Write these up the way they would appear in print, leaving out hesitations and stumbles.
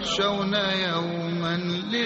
يخشون يوما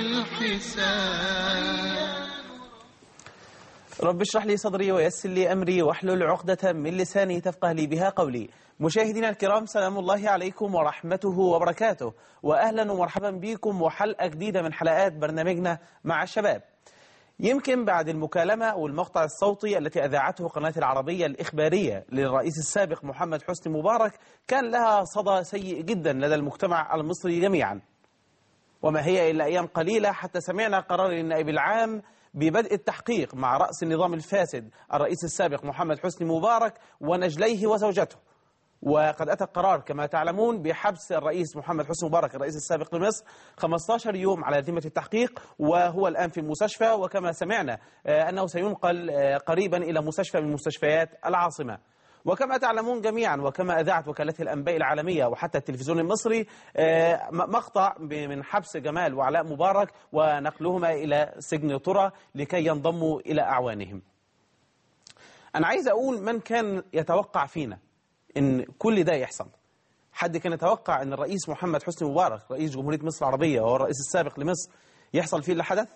للحساب. رب اشرح لي صدري ويسر لي أمري واحلل عقدة من لساني تفقه لي بها قولي. مشاهدينا الكرام، سلام الله عليكم ورحمته وبركاته، وأهلا ومرحبا بكم وحلقة جديدة من حلقات برنامجنا مع الشباب. يمكن بعد المكالمة والمقطع الصوتي التي أذاعته قناة العربية الإخبارية للرئيس السابق محمد حسني مبارك كان لها صدى سيء جدا لدى المجتمع المصري جميعا، وما هي إلا أيام قليلة حتى سمعنا قرار النائب العام ببدء التحقيق مع رأس النظام الفاسد الرئيس السابق محمد حسني مبارك ونجليه وزوجته. وقد أتى القرار كما تعلمون بحبس الرئيس محمد حسني مبارك الرئيس السابق لمصر 15 يوم على ذمة التحقيق، وهو الآن في المستشفى، وكما سمعنا أنه سينقل قريبا إلى مستشفى من مستشفيات العاصمة. وكما تعلمون جميعا، وكما أذاعت وكالة الأنباء العالمية وحتى التلفزيون المصري مقطع من حبس جمال وعلاء مبارك ونقلهما إلى سجن طرة لكي ينضموا إلى أعوانهم. أنا عايز أقول، من كان يتوقع فينا إن كل ده يحصل؟ حد كان يتوقع إن الرئيس محمد حسني مبارك رئيس جمهورية مصر العربية وهو الرئيس السابق لمصر يحصل فيه اللي حدث؟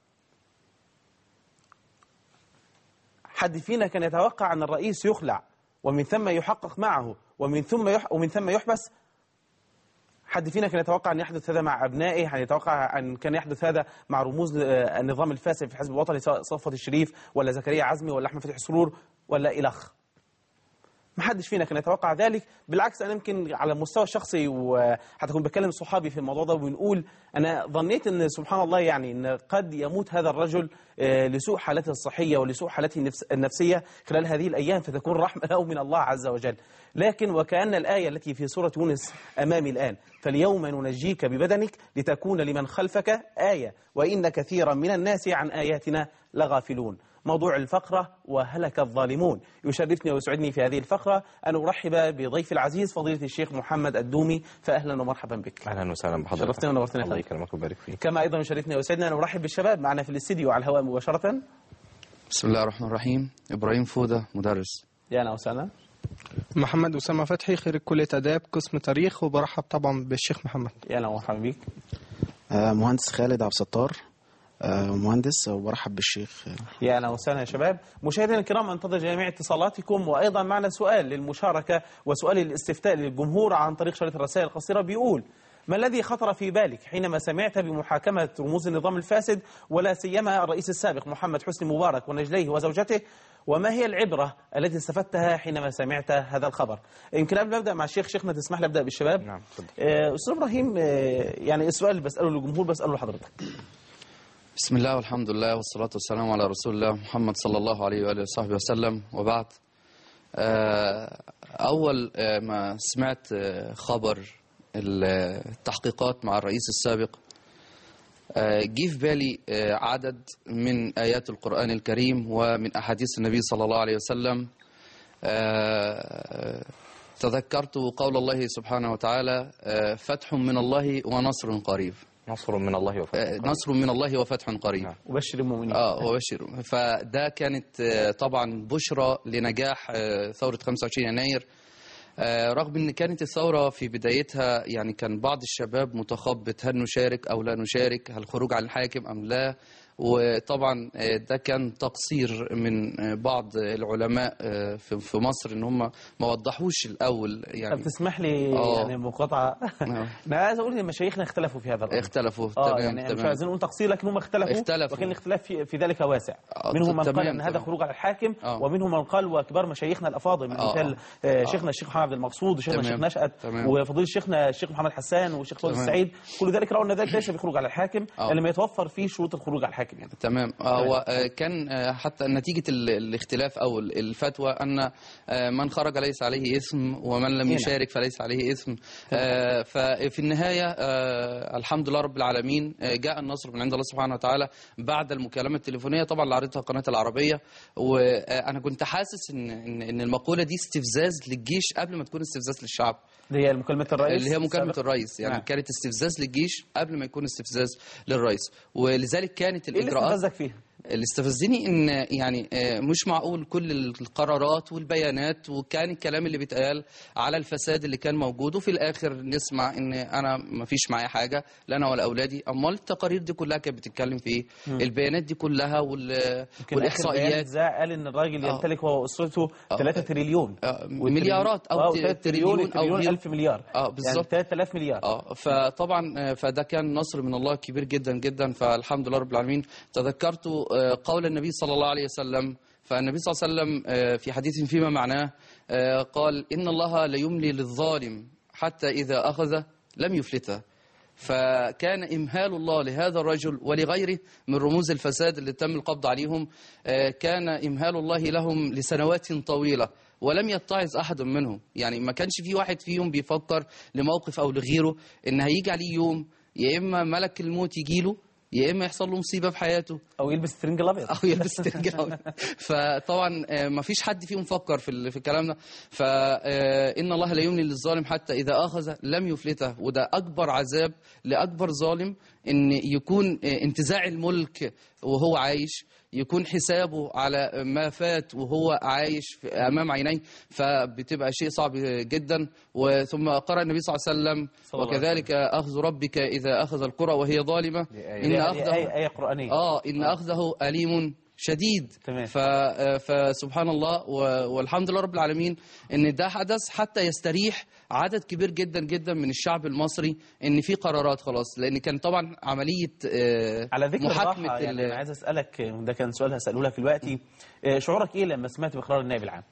حد فينا كان يتوقع أن الرئيس يخلع ومن ثم يحقق معه ومن ثم يحبس؟ حد فينا كان يتوقع أن يحدث هذا مع أبنائه؟ يعني يتوقع أن كان يحدث هذا مع رموز النظام الفاسد في الحزب الوطني، سواء صفوت الشريف ولا زكريا عزمي ولا أحمد فتحي سرور ولا إلخ؟ ما حدش فينا كان يتوقع ذلك. بالعكس، أنا يمكن على المستوى الشخصي وحتى كنت بكلم صحابي في الموضوع ده وبنقول أنا ظنيت أن سبحان الله يعني أن قد يموت هذا الرجل لسوء حالته الصحية ولسوء حالته النفسية خلال هذه الأيام، فتكون رحمة له من الله عز وجل. لكن وكأن الآية التي في سورة يونس أمامي الآن: فاليوم ننجيك ببدنك لتكون لمن خلفك آية وإن كثيرا من الناس عن آياتنا لغافلون. موضوع الفقرة: وهلك الظالمون. يشرفني ويسعدني في هذه الفقرة أن أرحب بضيف العزيز فضيلة الشيخ محمد الدومي، فأهلا ومرحبا بك. أهلا وسهلا بحضرتك. شرفتنا ونورتنا. الله يكرمك ويبارك فيك. كما أيضا يشرفني ويسعدنا أن أرحب بالشباب معنا في الاستديو على الهواء مباشرة. بسم الله الرحمن الرحيم. إبراهيم فودة، مدرس. يا أهلا وسهلا. محمد أسامة فتحي، خريج كلية آداب قسم تاريخ، وبرحب طبعا بالشيخ محمد. يا أهلا ومرحبا بك. مهندس خالد عبد الستار، مهندس، وبرحب بالشيخ. يا أهلا وسهلا يا شباب. مشاهدينا الكرام، انتظر جميع اتصالاتكم، وأيضا معنا سؤال للمشاركة وسؤال الاستفتاء للجمهور عن طريق شريط الرسائل القصيرة بيقول: ما الذي خطر في بالك حينما سمعت بمحاكمة رموز النظام الفاسد ولا سيما الرئيس السابق محمد حسني مبارك ونجليه وزوجته؟ وما هي العبرة التي استفدتها حينما سمعت هذا الخبر؟ يمكن قبل ما أبدأ مع الشيخ، شيخنا تسمح لي أبدأ بالشباب؟ نعم. أستاذ إبراهيم، يعني السؤال اللي بسأله للجمهور بسأله لحضرتك. بسم الله والحمد لله والصلاة والسلام على رسول الله محمد صلى الله عليه وآله وصحبه وسلم، وبعد. أول ما سمعت خبر التحقيقات مع الرئيس السابق، جه في بالي عدد من آيات القرآن الكريم ومن أحاديث النبي صلى الله عليه وسلم. تذكرت قول الله سبحانه وتعالى: فتح من الله ونصر قريب. نصر من الله وفتح قريب. نصر من الله وفتح قريب. نعم. وبشر المؤمنين. وبشر. فده كانت طبعا بشرى لنجاح ثورة 25 يناير. رغم ان كانت الثورة في بدايتها يعني كان بعض الشباب متخبط: هل نشارك او لا نشارك؟ هل الخروج عن الحاكم ام لا؟ وطبعا ده كان تقصير من بعض العلماء في مصر ان هم ما وضحوش الاول. يعني طب تسمح لي يعني مقاطعه؟ انا عايز اقول ان مشايخنا اختلفوا في هذا الامر. اختلفوا. تمام. يعني مش عايزين نقول تقصير، لكن هم اختلفوا. وكان الاختلاف في ذلك واسع. منهم من قال ان هذا خروج على الحاكم، ومنهم من قال، وكبار مشايخنا الافاضل من مثال شيخنا الشيخ محمد عبد المقصود وشيخنا الشيخ نشأت وفضيل شيخنا الشيخ محمد حسان والشيخ فوزي السعيد، كل ذلك راوا ان ذلك ليس بخروج على الحاكم لما يتوفر فيه شروط الخروج على الحاكم. يعني تمام. هو كان حتى نتيجة الاختلاف أو الفتوى أن من خرج ليس عليه إثم ومن لم يشارك فليس عليه إثم. ففي النهاية الحمد لله رب العالمين جاء النصر من عند الله سبحانه وتعالى بعد المكالمة التليفونية طبعا اللي عرضتها قناة العربية. وأنا كنت حاسس إن المقولة دي استفزاز للجيش قبل ما تكون استفزاز للشعب. اللي هي مكالمة الرئيس، اللي هي مكالمة الرئيس يعني نعم. كانت استفزاز للجيش قبل ما يكون استفزاز للرئيس، ولذلك كانت الإجراءات. إيه اللي استفزك فيها؟ اللي استفزني ان يعني مش معقول كل القرارات والبيانات وكان الكلام اللي بيتقال على الفساد اللي كان موجود، وفي الاخر نسمع ان انا ما فيش معايا حاجه لا انا ولا اولادي. امال التقارير دي كلها كانت بتتكلم في ايه؟ البيانات دي كلها والاحصائيات قال ان الراجل يمتلك هو واسرته 3 تريليون مليارات او تريليون او ألف مليار بالظبط، يعني 3000 مليار. فطبعا فده كان نصر من الله كبير جدا جدا، فالحمد لله رب العالمين. تذكرت قول النبي صلى الله عليه وسلم، فالنبي صلى الله عليه وسلم في حديث فيما معناه قال إن الله ليملي للظالم حتى إذا أخذ لم يفلته. فكان إمهال الله لهذا الرجل ولغيره من رموز الفساد اللي تم القبض عليهم، كان إمهال الله لهم لسنوات طويلة ولم يتعظ أحد منهم. يعني ما كانش في واحد فيهم بيفكر لموقف أو لغيره إن هيجي عليه يوم يا إما ملك الموت يجيله يا اما يحصل له مصيبه في حياته او يلبس الترنج الابيض فطبعا ما فيش حد فيهم فكر في الكلام ده. فان الله لا يملي للظالم حتى اذا اخذ لم يفلته، وده اكبر عذاب لاكبر ظالم، ان يكون انتزاع الملك وهو عايش، يكون حسابه على ما فات وهو عايش امام عينيه، فبتبقى شيء صعب جدا. وثم قرأ النبي صلى الله عليه وسلم وكذلك اخذ ربك اذا اخذ القرى وهي ظالمه ان اخذه آية قرآنية ان اخذه أليم شديد. فسبحان الله والحمد لله رب العالمين ان ده حدث حتى يستريح عدد كبير جدا جدا من الشعب المصري ان في قرارات خلاص، لان كان طبعا عمليه على ذكر محاكمه يعني انا عايز اسالك، ده كان سؤال هساله لك دلوقتي، شعورك ايه لما سمعت بقرار النائب العام؟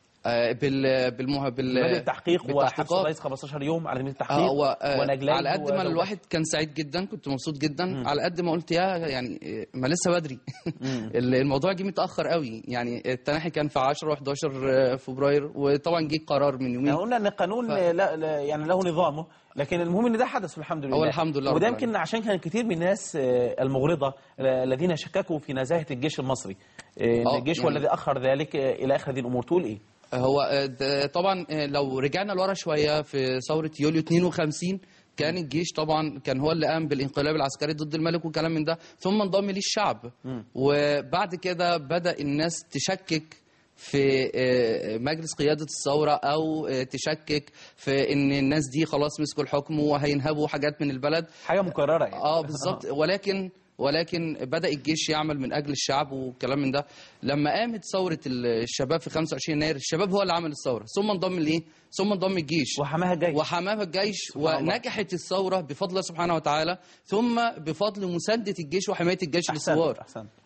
بدء التحقيق وحبس الرئيس 15 يوم على ذمه التحقيق ونجلان. على قد ما الواحد كان سعيد جدا، كنت مبسوط جدا، على قد ما قلت يعني ما لسه بدري الموضوع جه متاخر قوي. يعني التنحي كان في 10 و11 فبراير، وطبعا جه قرار من يومين. قلنا ان القانون لا يعني له نظامه، لكن المهم ان ده حدث الحمد لله. الحمد لله. وده يمكن عشان كان كتير من الناس المغرضه الذين شككوا في نزاهه الجيش المصري، ان الجيش هو الذي اخر ذلك الى اخر هذه الامور. تقول ايه؟ هو طبعا لو رجعنا لورا شويه في ثوره يوليو 52 كان الجيش طبعا كان هو اللي قام بالانقلاب العسكري ضد الملك وكلام من ده، ثم انضم ليه الشعب. وبعد كده بدأ الناس تشكك في مجلس قيادة الثورة أو تشكك في إن الناس دي خلاص مسكوا الحكم وهينهبوا حاجات من البلد، حاجة مكررة يعني. بالظبط. ولكن بدأ الجيش يعمل من أجل الشعب وكلام من ده. لما قامت ثورة الشباب في 25 يناير، الشباب هو اللي عمل الثورة، ثم انضم لإيه؟ ثم انضم الجيش وحماها الجيش ونجحت الثورة بفضل الله سبحانه وتعالى، ثم بفضل مساندة الجيش وحماية الجيش للثوار.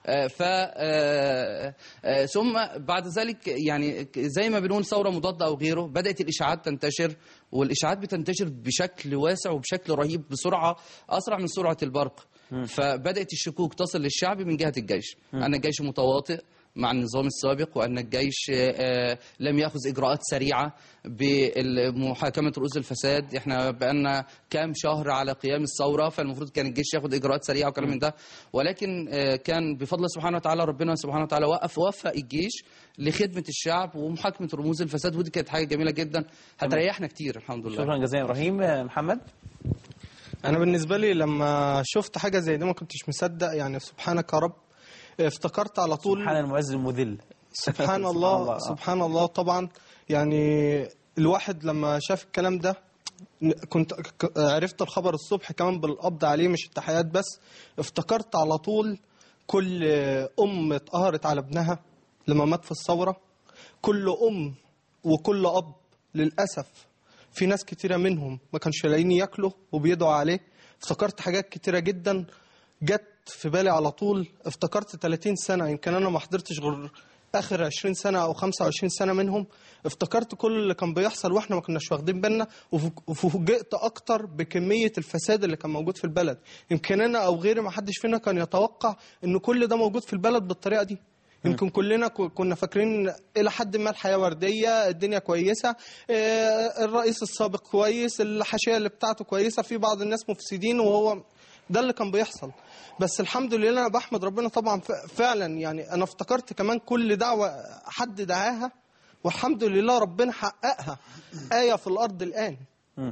ثم بعد ذلك يعني زي ما بنقول ثورة مضادة أو غيره، بدأت الإشاعات تنتشر، والإشاعات بتنتشر بشكل واسع وبشكل رهيب بسرعة أسرع من سرعة البرق. فبدأت الشكوك تصل للشعب من جهة الجيش أن الجيش متواطئ مع النظام السابق، وأن الجيش لم يأخذ إجراءات سريعة بمحاكمة رؤوس الفساد. احنا بقالنا كام شهر على قيام الثورة، فالمفروض كان الجيش ياخد إجراءات سريعة وكلام من ده، ولكن كان بفضل الله سبحانه وتعالى ربنا سبحانه وتعالى وفق الجيش لخدمة الشعب ومحاكمة رموز الفساد، ودي كانت حاجة جميلة جدا هتريحنا كتير الحمد لله. شكرا جزيلا إبراهيم. محمد؟ أنا بالنسبة لي لما شفت حاجة زي دي ما كنتش مصدق، يعني سبحانك يا رب، افتكرت على طول سبحان المعز المذل. سبحان الله سبحان الله. طبعا يعني الواحد لما شاف الكلام ده، كنت عرفت الخبر الصبح كمان بالقبض عليه مش التحيات بس، افتكرت على طول كل اتقهرت على ابنها لما مات في الثورة، كل وكل أب للأسف في ناس كتيرة منهم ما كانش لاقيين ياكلوا وبيدعوا عليه. افتكرت حاجات كتيرة جدا جت في بالي على طول. افتكرت 30 سنة يمكن أنا ما حضرتش غير آخر 20 سنة أو 25 سنة منهم. افتكرت كل اللي كان بيحصل وإحنا ما كناش واخدين بالنا، وفوجئت أكتر بكمية الفساد اللي كان موجود في البلد. يمكن أنا أو غيري ما حدش فينا كان يتوقع إن كل ده موجود في البلد بالطريقة دي. يمكن كلنا كنا فاكرين إلى حد ما الحياة وردية، الدنيا كويسة، الرئيس السابق كويس، الحاشية اللي بتاعته كويسة، في بعض الناس مفسدين، وهو ده اللي كان بيحصل. بس الحمد لله أنا بحمد ربنا طبعا فعلا. يعني أنا افتكرت كمان كل دعوة حد دعاها والحمد لله ربنا حققها آية في الأرض الآن.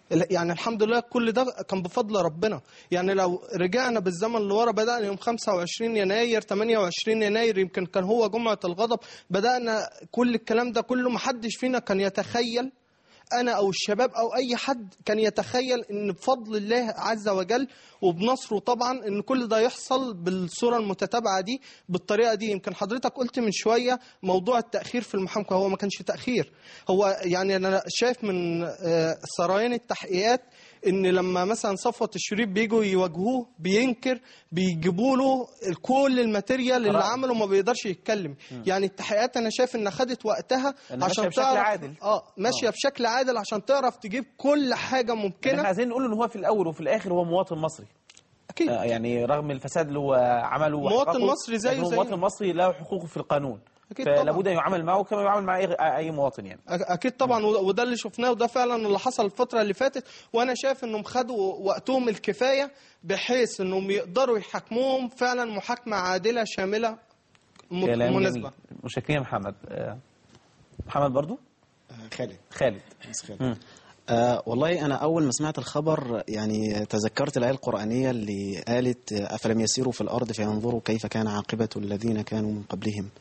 يعني الحمد لله كل ده كان بفضل ربنا. يعني لو رجعنا بالزمن لورا، بدأنا يوم 25 يناير 28 يناير يمكن كان هو جمعة الغضب، بدأنا كل الكلام ده كله محدش فينا كان يتخيل، أنا أو الشباب أو أي حد كان يتخيل إن بفضل الله عز وجل وبنصره طبعا إن كل ده يحصل بالصورة المتتابعة دي بالطريقة دي. يمكن حضرتك قلت من شوية موضوع التأخير في المحاكمة، هو ما كانش تأخير، هو يعني أنا شايف من سرايان التحقيقات ان لما مثلا صفوت الشريف بيجوا يواجهوه بينكر، بيجيبوا له كل الماتيريال اللي عمله، ما بيقدرش يتكلم. يعني التحقيقات انا شايف ان خدت وقتها عشان تعرف عادل. ماشيه بشكل عادل عشان تعرف تجيب كل حاجه ممكنه. احنا عايزين نقول ان هو في الاول وفي الاخر هو مواطن مصري اكيد. يعني رغم الفساد اللي هو عمله مواطن مصري زيه زي مواطن مصري له حقوقه في القانون، فلا بد ان يعامل معه كما يعامل مع اي مواطن يعني. اكيد طبعا، وده اللي شفناه وده فعلا اللي حصل الفتره اللي فاتت. وانا شايف انهم خدوا وقتهم الكفايه بحيث انهم يقدروا يحاكموهم فعلا محاكمه عادله شامله مناسبه. مشكلين يا محمد. محمد برضو خالد. والله أنا أول ما سمعت الخبر يعني تذكرت الآية القرآنية اللي قالت أفلم يسيروا في الأرض فينظروا كيف كان عاقبة الذين كانوا من قبلهم.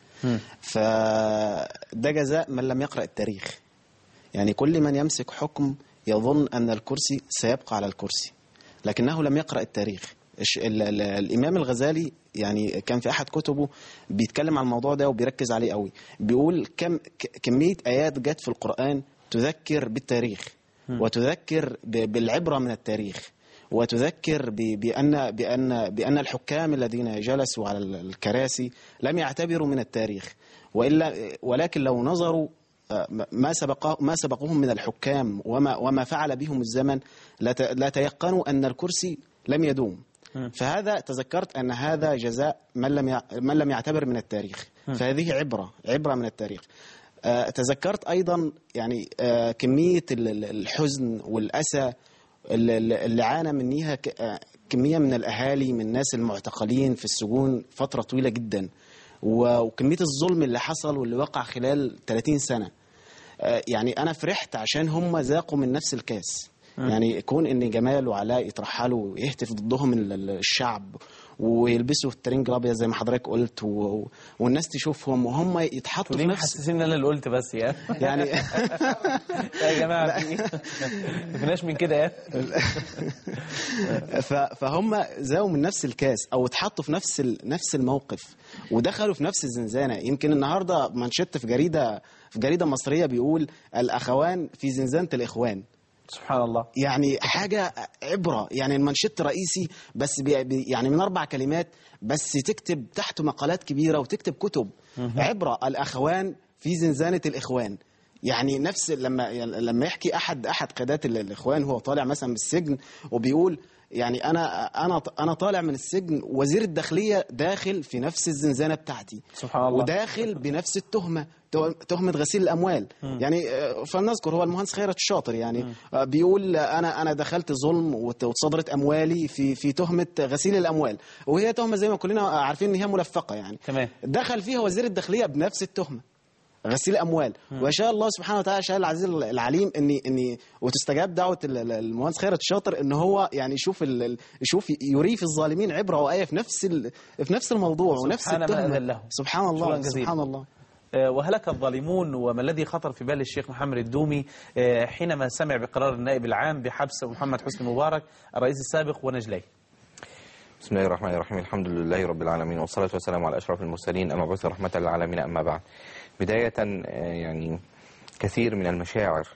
فده جزاء من لم يقرأ التاريخ. يعني كل من يمسك حكم يظن أن الكرسي سيبقى على الكرسي، لكنه لم يقرأ التاريخ. الإمام الغزالي يعني كان في أحد كتبه بيتكلم عن الموضوع ده وبيركز عليه قوي، بيقول كمية آيات جت في القرآن تذكر بالتاريخ وتذكر بالعبرة من التاريخ، وتذكر بأن الحكام الذين جلسوا على الكراسي لم يعتبروا من التاريخ، ولكن لو نظروا ما سبقهم من الحكام وما فعل بهم الزمن لا تيقنوا أن الكرسي لم يدوم. فهذا تذكرت أن هذا جزاء من لم يعتبر من التاريخ، فهذه عبرة من التاريخ. تذكرت أيضا يعني كمية الحزن والأسى اللي عانى منها كمية من الأهالي، من الناس المعتقلين في السجون فترة طويلة جدا، وكمية الظلم اللي حصل واللي وقع خلال 30 سنة. يعني أنا فرحت عشان هم ذاقوا من نفس الكاس. يعني كون ان جمال وعلاء يترحلوا ويهتف ضدهم الشعب ويلبسوا الترنج الابيض زي ما حضرتك قلت، والناس تشوفهم وهم يتحطوا في نفس. حسسين انا اللي قلت بس يعني يا جماعه ما فيناش من كده فهم زاوا من نفس الكاس او اتحطوا في نفس الموقف ودخلوا في نفس الزنزانه. يمكن النهارده منشط في جريده مصريه بيقول الاخوان في زنزانه الاخوان. سبحان الله. يعني حاجة عبرة. يعني المنشط رئيسي بس يعني من 4 كلمات بس تكتب تحته مقالات كبيرة وتكتب كتب. عبرة الأخوان في زنزانة الإخوان. يعني نفس لما يحكي أحد قادات الإخوان هو طالع مثلا من السجن وبيقول يعني أنا طالع من السجن وزير الداخلية داخل في نفس الزنزانة بتاعتي. سبحان الله. وداخل بنفس التهمة، تهمة غسيل الأموال. يعني فلنذكر هو المهندس خيرت الشاطر يعني بيقول أنا دخلت ظلم وتصدرت أموالي في تهمة غسيل الأموال، وهي تهمة زي ما كلنا عارفين إن هي ملفقة يعني. تمام. دخل فيها وزير الداخلية بنفس التهمة غسيل اموال. وشاء الله سبحانه وتعالى شاء العزيز العليم ان وتستجاب دعوه المهندس خيرت الشاطر ان هو يعني يشوف يري في الظالمين عبره وايه في نفس الموضوع ونفس التهمه. سبحان الله سبحان الله. وهلك الظالمون. وما الذي خطر في بال الشيخ محمد الدومي حينما سمع بقرار النائب العام بحبس محمد حسني مبارك الرئيس السابق ونجليه؟ بسم الله الرحمن الرحيم. الحمد لله رب العالمين والصلاة والسلام على أشرف المرسلين المبعوث رحمة للعالمين، أما بعد. بداية يعني كثير من المشاعر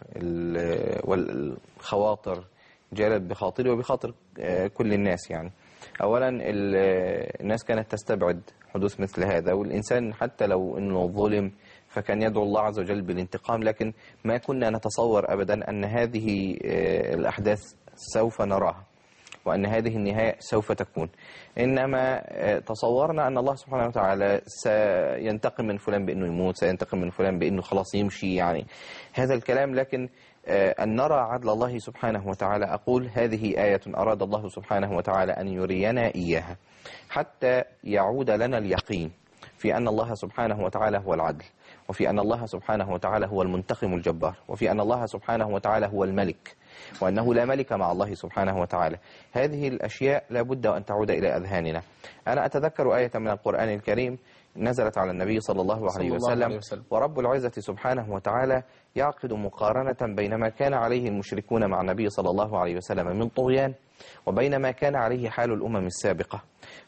والخواطر جالت بخاطري وبخاطر كل الناس. يعني أولا الناس كانت تستبعد حدوث مثل هذا، والإنسان حتى لو أنه ظلم فكان يدعو الله عز وجل بالانتقام، لكن ما كنا نتصور أبدا أن هذه الأحداث سوف نراها وأن هذه النهاية سوف تكون. إنما تصورنا أن الله سبحانه وتعالى سينتقم من فلان بأنه يموت، سينتقم من فلان بأنه خلاص يمشي، يعني هذا الكلام. لكن أن نرى عدل الله سبحانه وتعالى، أقول هذه آية أراد الله سبحانه وتعالى أن يرينا إياها حتى يعود لنا اليقين في أن الله سبحانه وتعالى هو العدل، وفي أن الله سبحانه وتعالى هو المنتقم الجبار، وفي أن الله سبحانه وتعالى هو الملك، وأنه لا ملك مع الله سبحانه وتعالى. هذه الأشياء لا بد أن تعود إلى أذهاننا. أنا أتذكر آية من القرآن الكريم نزلت على النبي صلى الله عليه وسلم، ورب العزة سبحانه وتعالى يعقد مقارنة بين ما كان عليه المشركون مع النبي صلى الله عليه وسلم من طغيان، وبين ما كان عليه حال الأمم السابقة.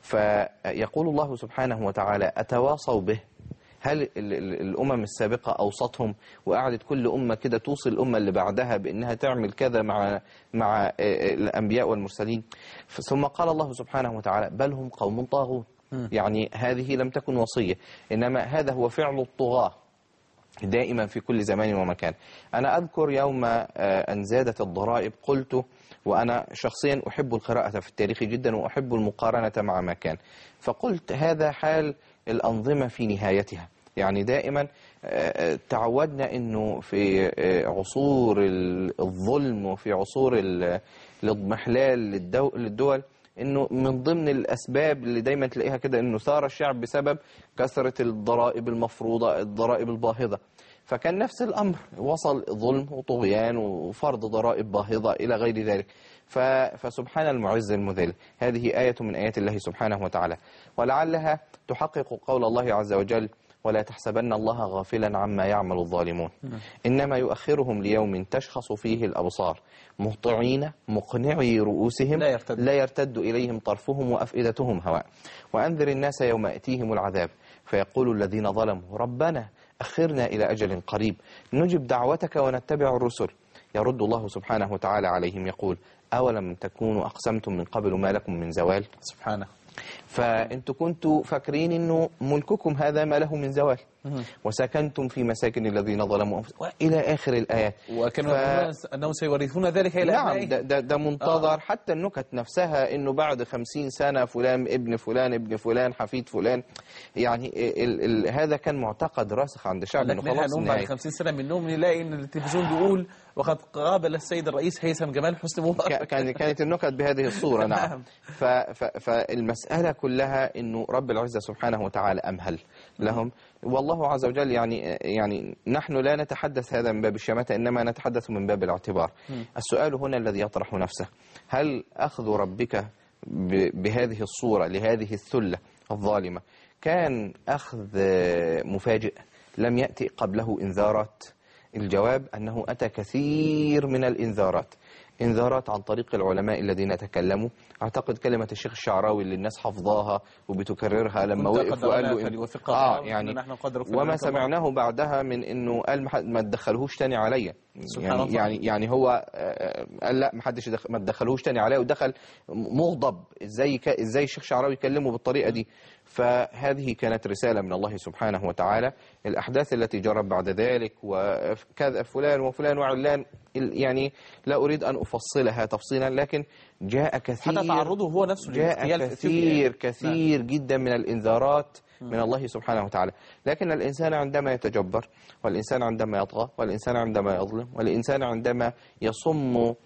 فيقول الله سبحانه وتعالى: أتواصوا به؟ هل الأمم السابقة أوصتهم وقعدت كل أمة كده توصي الأمة اللي بعدها بأنها تعمل كذا مع الأنبياء والمرسلين؟ ثم قال الله سبحانه وتعالى: بل هم قوم طاغون. يعني هذه لم تكن وصية، إنما هذا هو فعل الطغاة دائما في كل زمان ومكان. أنا أذكر يوم أن زادت الضرائب قلت، وأنا شخصيا أحب القراءة في التاريخ جدا وأحب المقارنة مع ما كان، فقلت هذا حال الأنظمة في نهايتها. يعني دائما تعودنا أنه في عصور الظلم وفي عصور الاضمحلال للدول انه من ضمن الاسباب اللي دايما تلاقيها كده انه ثار الشعب بسبب كثرة الضرائب المفروضة، الضرائب الباهظة. فكان نفس الامر، وصل ظلم وطغيان وفرض ضرائب باهظة الى غير ذلك. فسبحان المعز المذل، هذه آية من آيات الله سبحانه وتعالى، ولعلها تحقق قول الله عز وجل: ولا تحسبن الله غافلا عما يعمل الظالمون إنما يؤخرهم ليوم تشخص فيه الأبصار مهطعين مقنعي رؤوسهم لا يرتد إليهم طرفهم وأفئدتهم هواء وأنذر الناس يوم يأتيهم العذاب فيقول الذين ظلموا ربنا أخرنا إلى أجل قريب نجب دعوتك ونتبع الرسل يرد الله سبحانه وتعالى عليهم يقول: أولم تكونوا أقسمتم من قبل ما لكم من زوال. سبحانه. فأنتوا كنتوا فاكرين أنه ملككم هذا ما له من زوال وسكنتم في مساكن الذين ظلموا أنفسهم وإلى آخر الآيات. وكانوا أنهم سيورثون ذلك إلى نعم. ده منتظر. حتى النكت نفسها أنه بعد 50 سنة فلان ابن فلان ابن فلان حفيد فلان، يعني هذا كان معتقد راسخ عند الشعب أنه خلاص بعد 50 سنة من النوم نلاقي أن التلفزيون بيقول وقد قابل السيد الرئيس هيثم جمال حسني مبارك. كانت النكت بهذه الصورة. نعم. فالمسألة كلها أنه رب العزة سبحانه وتعالى أمهل لهم، والله عز وجل يعني نحن لا نتحدث هذا من باب الشماتة إنما نتحدث من باب الاعتبار. السؤال هنا الذي يطرح نفسه: هل أخذ ربك بهذه الصورة لهذه الثلة الظالمة كان أخذ مفاجئ لم يأتي قبله إنذارات؟ الجواب أنه أتى كثير من الإنذارات، إنذارات عن طريق العلماء الذين تكلموا. أعتقد كلمة الشيخ الشعراوي اللي الناس حفظاها وبتكررها لما وقف وقال له يعني وما سمعناه بعدها من إنه قال ما تدخلهوش تاني عليا. يعني هو قال لا ما تدخلهوش تاني عليا، ودخل مغضب ازاي الشيخ الشعراوي يكلمه بالطريقة دي. فهذه كانت رسالة من الله سبحانه وتعالى. الأحداث التي جرت بعد ذلك وكذا فلان وفلان وعلان، يعني لا أريد أن أفصلها تفصيلا، لكن جاء كثير حتى تعرضه هو نفسه جاء كثير جدا من الإنذارات من الله سبحانه وتعالى. لكن الإنسان عندما يتجبر، والإنسان عندما يطغى، والإنسان عندما يظلم، والإنسان عندما يصم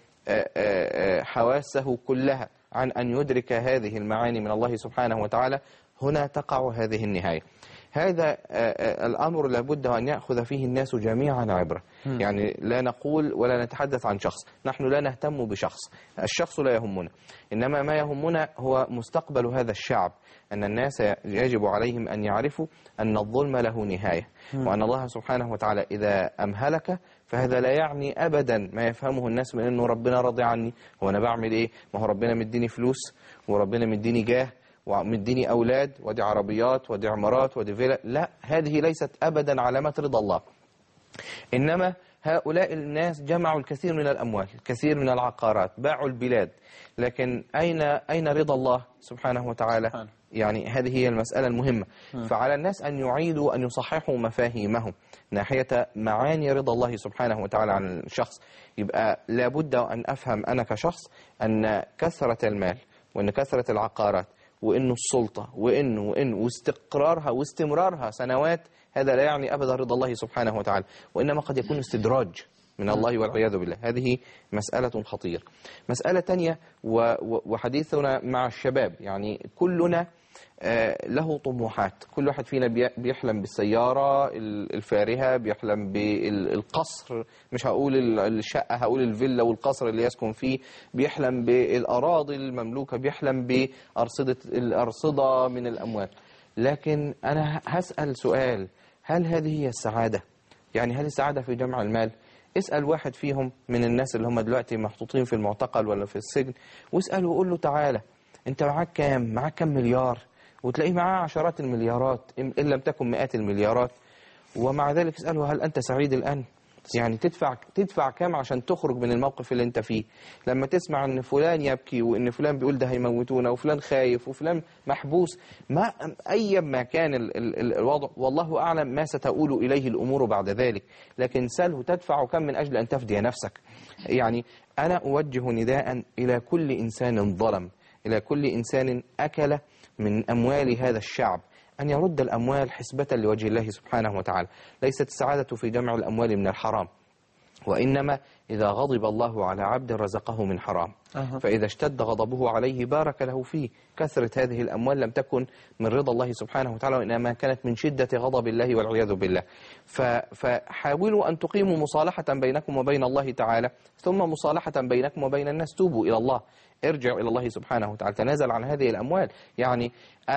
حواسه كلها عن أن يدرك هذه المعاني من الله سبحانه وتعالى، هنا تقع هذه النهاية. هذا الأمر لابد أن يأخذ فيه الناس جميعا عبرة. يعني لا نقول ولا نتحدث عن شخص، نحن لا نهتم بشخص، الشخص لا يهمنا، إنما ما يهمنا هو مستقبل هذا الشعب. أن الناس يجب عليهم أن يعرفوا أن الظلم له نهاية، وأن الله سبحانه وتعالى إذا أمهلك فهذا لا يعني أبدا ما يفهمه الناس من أنه ربنا راضي عني. هو أنا بعمل إيه؟ ما هو ربنا مديني فلوس وربنا مديني جاه ومديني أولاد ودي عربيات ودي عمارات ودي فيلا. لا، هذه ليست أبدا علامة رضا الله. إنما هؤلاء الناس جمعوا الكثير من الأموال، الكثير من العقارات، باعوا البلاد، لكن أين رضا الله سبحانه وتعالى؟ يعني هذه هي المسألة المهمة. فعلى الناس أن يعيدوا أن يصححوا مفاهيمهم ناحية معاني رضا الله سبحانه وتعالى عن الشخص. يبقى لابد أن أفهم أنا كشخص أن كثرة المال وأن كثرة العقارات وإنه السلطة وإنه واستقرارها واستمرارها سنوات، هذا لا يعني أبدا رضا الله سبحانه وتعالى، وإنما قد يكون استدراج من الله والعياذ بالله. هذه مسألة خطيرة. مسألة تانية وحديثنا مع الشباب، يعني كلنا له طموحات. كل واحد فينا بيحلم بالسيارة الفارهة، بيحلم بالقصر، مش هقول الشقة، هقول الفيلا والقصر اللي يسكن فيه، بيحلم بالأراضي المملوكة، بيحلم الأرصدة من الأموال. لكن أنا هسأل سؤال، هل هذه هي السعادة؟ يعني هل السعادة في جمع المال؟ اسأل واحد فيهم من الناس اللي هم دلوقتي محطوطين في المعتقل ولا في السجن، واسأله وقول له تعالى انت معاك كام؟ معاك كام مليار؟ وتلاقيه معاه عشرات المليارات إن لم تكن مئات المليارات، ومع ذلك اسأله هل أنت سعيد الآن؟ يعني تدفع كام عشان تخرج من الموقف اللي انت فيه؟ لما تسمع ان فلان يبكي وان فلان بيقول ده هيموتونا وفلان خايف وفلان محبوس، ما ايا ما كان الوضع، والله اعلم ما ستؤول اليه الامور بعد ذلك، لكن سله تدفع كم من اجل ان تفدي نفسك. يعني انا اوجه نداء الى كل انسان ظلم، الى كل انسان اكل من اموال هذا الشعب، أن يرد الأموال حسبة لوجه الله سبحانه وتعالى. ليست السعادة في جمع الأموال من الحرام، وإنما إذا غضب الله على عبد رزقه من حرام، فإذا اشتد غضبه عليه بارك له فيه. كثرة هذه الأموال لم تكن من رضا الله سبحانه وتعالى، وإنما كانت من شدة غضب الله والعياذ بالله. فحاولوا أن تقيموا مصالحة بينكم وبين الله تعالى، ثم مصالحة بينكم وبين الناس. توبوا إلى الله، ارجعوا إلى الله سبحانه وتعالى، تنازل عن هذه الأموال. يعني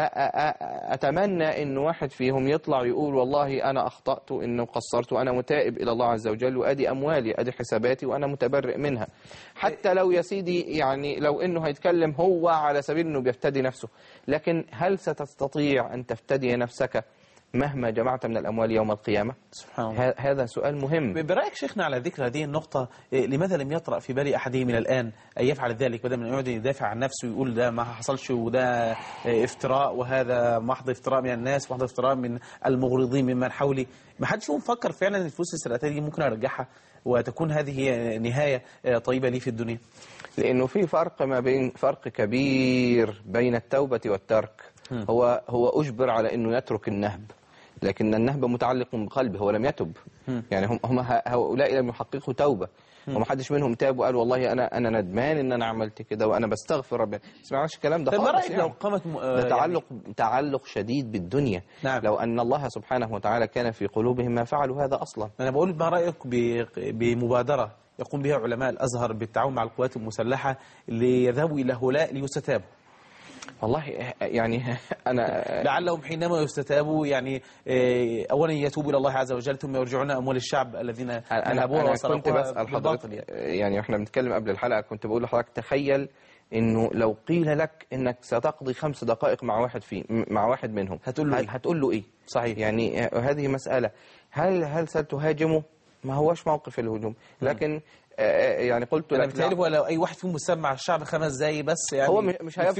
أتمنى أن واحد فيهم يطلع يقول والله أنا أخطأت، إنه قصرت، وأنا متائب إلى الله عز وجل، وأدي أموالي، أدي حساباتي، وأنا متبرئ منها. حتى لو يا سيدي يعني لو إنه هيتكلم هو على سبيل إنه بيفتدي نفسه، لكن هل ستستطيع أن تفتدي نفسك مهما جمعت من الأموال يوم القيامة؟ سبحان الله. هذا سؤال مهم. برأيك شيخنا على ذكر هذه النقطة، لماذا لم يطرأ في بال أحدهم من الآن أن يفعل ذلك، بدل من يقعد يدافع عن نفسه ويقول ده ما حصلش وده افتراء وهذا محض افتراء من الناس، محض افتراء من المغرضين ممن حولي؟ ما حدش فيهم فكر فعلا ان الفلوس السرقات دي ممكن أرجعها وتكون هذه هي نهاية طيبة لي في الدنيا؟ لأنه في فرق كبير بين التوبة والترك. هو أجبر على أنه يترك النهب، لكن النهب متعلق بقلبه، هو لم يتب. يعني هم هؤلاء لم يحققوا توبة، وما حدش منهم تاب وقال والله أنا ندمان إن أنا عملت كده وأنا بستغفر ربنا. ما سمعناش الكلام ده خالص. يعني. لو قامت تعلق شديد بالدنيا. نعم. لو أن الله سبحانه وتعالى كان في قلوبهم ما فعلوا هذا أصلا. أنا بقول ما رأيك بمبادرة يقوم بها علماء الأزهر بالتعاون مع القوات المسلحة ليذهبوا إلى هؤلاء ليستتابوا؟ والله يعني أنا لعلهم حينما يستتابوا يعني أولا يتوبوا إلى الله عز وجل، ثم يرجعون أموال الشعب الذين نهبوها وسرقوها. كنت بسأل حضرتك يعني إحنا بنتكلم قبل الحلقة، كنت بقول لحضرتك تخيل إنه لو قيل لك إنك ستقضي 5 دقائق مع واحد منهم، هتقول له إيه؟ صحيح. يعني هذه مسألة. هل ستهاجمه؟ ما هوش موقف الهجوم، لكن يعني قلت أنا بتهيألي هو لو أي واحد فيهم مسمع الشعب 5 دقايق بس، يعني هو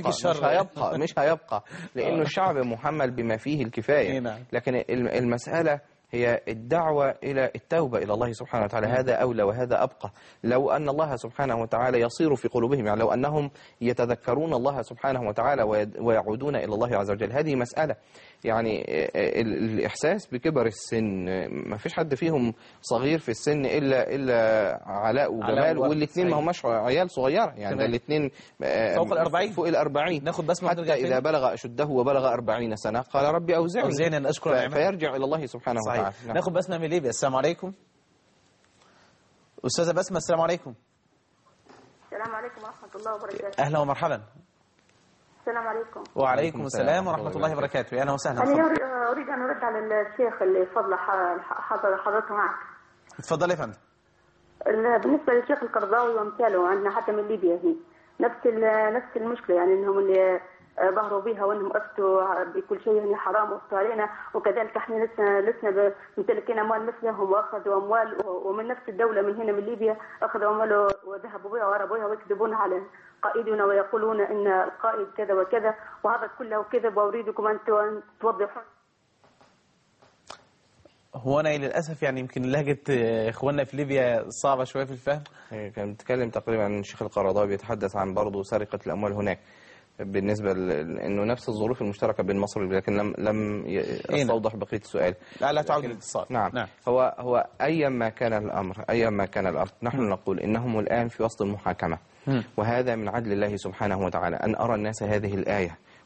مش هيبقى لأنه الشعب محمل بما فيه الكفاية. لكن المسألة هي الدعوة إلى التوبة إلى الله سبحانه وتعالى. هذا أولى وهذا أبقى. لو أن الله سبحانه وتعالى يصير في قلوبهم، يعني لو أنهم يتذكرون الله سبحانه وتعالى ويعودون إلى الله عز وجل، هذه مسألة. يعني الإحساس بكبر السن، ما فيش حد فيهم صغير في السن إلا علاء وجمال، والاثنين ما هماش عيال صغيرة، يعني ده الاثنين فوق ال40. ناخد بس حتى إذا بلغ أشده وبلغ 40 سنة قال ربي أوزعني أن أشكر نعمتك، فيرجع إلى الله سبحانه وتعالى. نعم. ناخد بسمة من ليبيا. السلام عليكم أستاذة بسمة. السلام عليكم. السلام عليكم ورحمة الله وبركاته. أهلا ومرحبا. السلام عليكم. وعليكم السلام ورحمة الله وبركاته. أهلا وسهلا. أنا أريد أن أرد على الشيخ اللي فضل حضرته معك. اتفضل يا فندم. بالنسبة للشيخ القرضاوي وامثاله، عندنا حتى من ليبيا هي نفس المشكلة، يعني أنهم اللي ظهروا بها وأنهم أفتوا بكل شيء يعني حرام وأفتوا علينا، وكذلك احنا لسنا ممتلكين أموال مثلهم، وأخذوا أموال ومن نفس الدولة من هنا من ليبيا أخذوا أموال وذهبوا بها وهربوا بها ويكذبون على قائدنا ويقولون إن القائد كذا وكذا، وهذا كله كذب، وأريدكم أن توضحون. هو أنا للأسف يعني يمكن لهجة إخواننا في ليبيا صعبة شوية في الفهم. كان بيتكلم تقريبا عن الشيخ القرضاوي، بيتحدث عن برضه سرقة الأموال هناك، بالنسبة لأنه نفس الظروف المشتركة بين مصر والليبيا، لكن لم يستوضح بقية السؤال. لا تعود الاتصال. نعم. هو أيا ما كان الأمر نحن نقول إنهم الآن في وسط المحاكمة، وهذا من عدل الله سبحانه وتعالى أن أرى الناس هذه الآية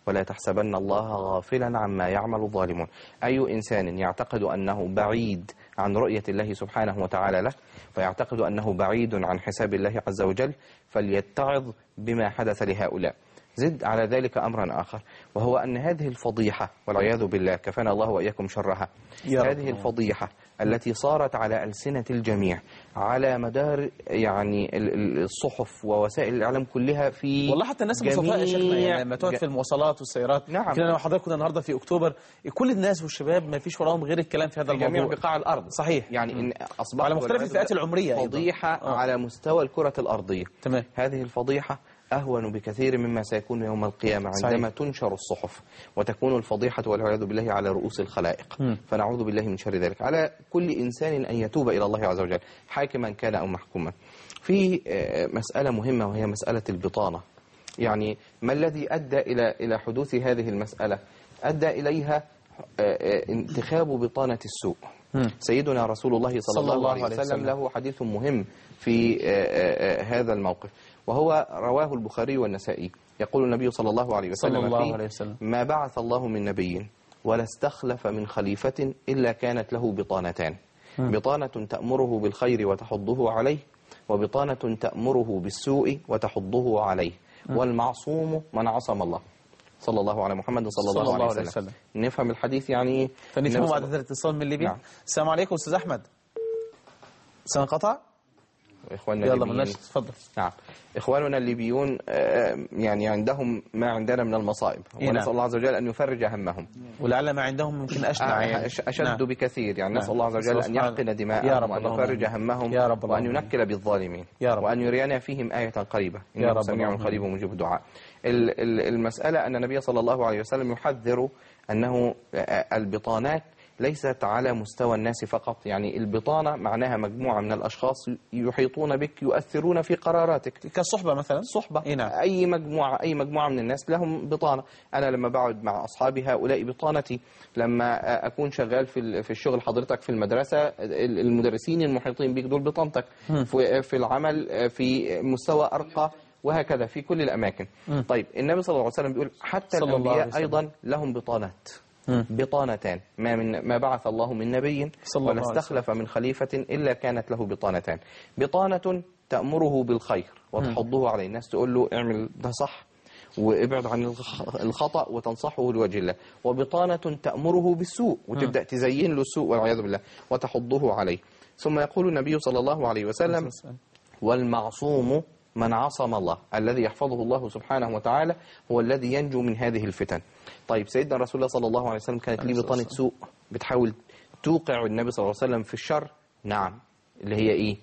ولا تحسبن الله غافلا عما يعمل الظالمون. أي إنسان يعتقد أنه بعيد عن رؤية الله سبحانه وتعالى له، ويعتقد أنه بعيد عن حساب الله عز وجل، فليتعظ بما حدث لهؤلاء. زد على ذلك أمرا آخر، وهو أن هذه الفضيحة والعياذ بالله كفانا الله وإياكم شرها، هذه الفضيحة التي صارت على ألسنة الجميع على مدار يعني الصحف ووسائل الإعلام كلها في والله حتى الناس المصطفى يا شيخنا يعني لما تقعد في المواصلات والسيارات. نعم. كنا وحضرتك كنا النهارده في أكتوبر، كل الناس والشباب ما فيش وراهم غير الكلام في هذا في الموضوع جميع بقاع الأرض. صحيح. يعني إن أصبح على مختلف الفئات العمرية فضيحة على مستوى الكرة الأرضية. تمام. هذه الفضيحة أهون بكثير مما سيكون يوم القيامة عندما تنشر الصحف وتكون الفضيحة والعياذ بالله على رؤوس الخلائق. فنعوذ بالله من شر ذلك. على كل إنسان أن يتوب إلى الله عز وجل حاكما كان أو محكوما. في مسألة مهمة وهي مسألة البطانة. يعني ما الذي أدى إلى حدوث هذه المسألة؟ أدى إليها انتخاب بطانة السوء. سيدنا رسول الله صلى الله عليه وسلم له حديث مهم في هذا الموقف، وهو رواه البخاري والنسائي. يقول النبي صلى الله عليه وسلم ما بعث الله من نبي ولا استخلف من خليفة إلا كانت له بطانتان، بطانة تأمره بالخير وتحضه عليه، وبطانة تأمره بالسوء وتحضه عليه، والمعصوم من عصم الله. صلى الله على محمد صلى الله عليه وسلم. نفهم الحديث يعني فنفهمه بعد ذلك الاتصال من ليبيا. نعم. السلام عليكم أستاذ أحمد. سنقطع إخواننا يلا بلاش تفضل. نعم. إخواننا الليبيون يعني عندهم ما عندنا من المصائب، ونسأل الله عز وجل أن يفرج همهم، ولعل ما عندهم يمكن أشنع يعني أشد نعم. بكثير يعني. نسأل الله عز وجل أن يحقن دماءهم وأن يفرج همهم وأن ينكل بالظالمين وأن يرينا فيهم آية قريبة إنه سميع قريب مجيب الدعاء. المسألة أن النبي صلى الله عليه وسلم يحذر أنه البطانات ليست على مستوى الناس فقط. يعني البطانة معناها مجموعة من الأشخاص يحيطون بك يؤثرون في قراراتك، كالصحبة مثلا. صحبة. نعم. أي مجموعة من الناس لهم بطانة. أنا لما بقعد مع أصحابي هؤلاء بطانتي. لما أكون شغال في الشغل حضرتك في المدرسة، المدرسين المحيطين بك دول بطانتك. في العمل في مستوى أرقى، وهكذا في كل الأماكن. طيب النبي صلى الله عليه وسلم بيقول حتى الأنبياء أيضا لهم بطانات، بطانتان. ما بعث الله من نبي ولا استخلف من خليفة إلا كانت له بطانتان. بطانة تأمره بالخير وتحضه عليه، الناس تقول له اعمل ده صح وابعد عن الخطأ وتنصحه لوجه الله. وبطانة تأمره بالسوء وتبدأ تزين له السوء والعياذ بالله وتحضه عليه. ثم يقول النبي صلى الله عليه وسلم والمعصوم من عصم الله، الذي يحفظه الله سبحانه وتعالى هو الذي ينجو من هذه الفتن. طيب سيدنا رسول الله صلى الله عليه وسلم كانت ليه بطانة سوء بتحاول توقع النبي صلى الله عليه وسلم في الشر. نعم. اللي هي إيه؟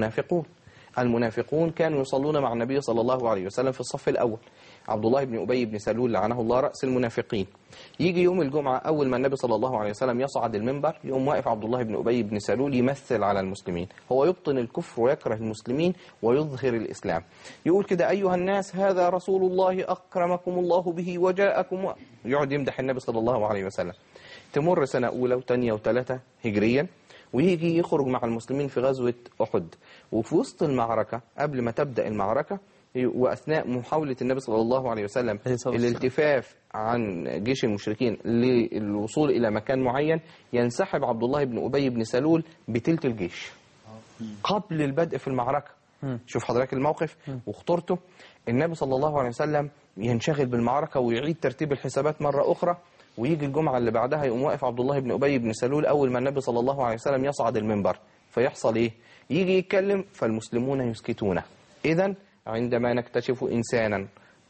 المنافقون كانوا يصلون مع النبي صلى الله عليه وسلم في الصف الأول. عبد الله بن أبي بن سلول لعنه الله رأس المنافقين. يجي يوم الجمعة أول ما النبي صلى الله عليه وسلم يصعد المنبر، يقوم واقف عبد الله بن أبي بن سلول يمثل على المسلمين. هو يبطن الكفر ويكره المسلمين ويظهر الإسلام. يقول كده أيها الناس هذا رسول الله أكرمكم الله به وجاءكم، يقعد يمدح النبي صلى الله عليه وسلم. تمر سنة أولى وثانية وثالثة هجريا، ويجي يخرج مع المسلمين في غزوة أحد. وفي وسط المعركة قبل ما تبدأ المعركة وأثناء محاولة النبي صلى الله عليه وسلم الالتفاف عن جيش المشركين للوصول إلى مكان معين، ينسحب عبد الله بن أبي بن سلول بتلت الجيش قبل البدء في المعركة. شوف حضرتك الموقف وخطورته. النبي صلى الله عليه وسلم ينشغل بالمعركة ويعيد ترتيب الحسابات مرة أخرى، ويجي الجمعة اللي بعدها يقوم واقف عبد الله بن أبي بن سلول أول ما النبي صلى الله عليه وسلم يصعد المنبر. فيحصل إيه؟ يجي يتكلم فالمسلمون يسكتونه. إذن عندما نكتشف إنسانا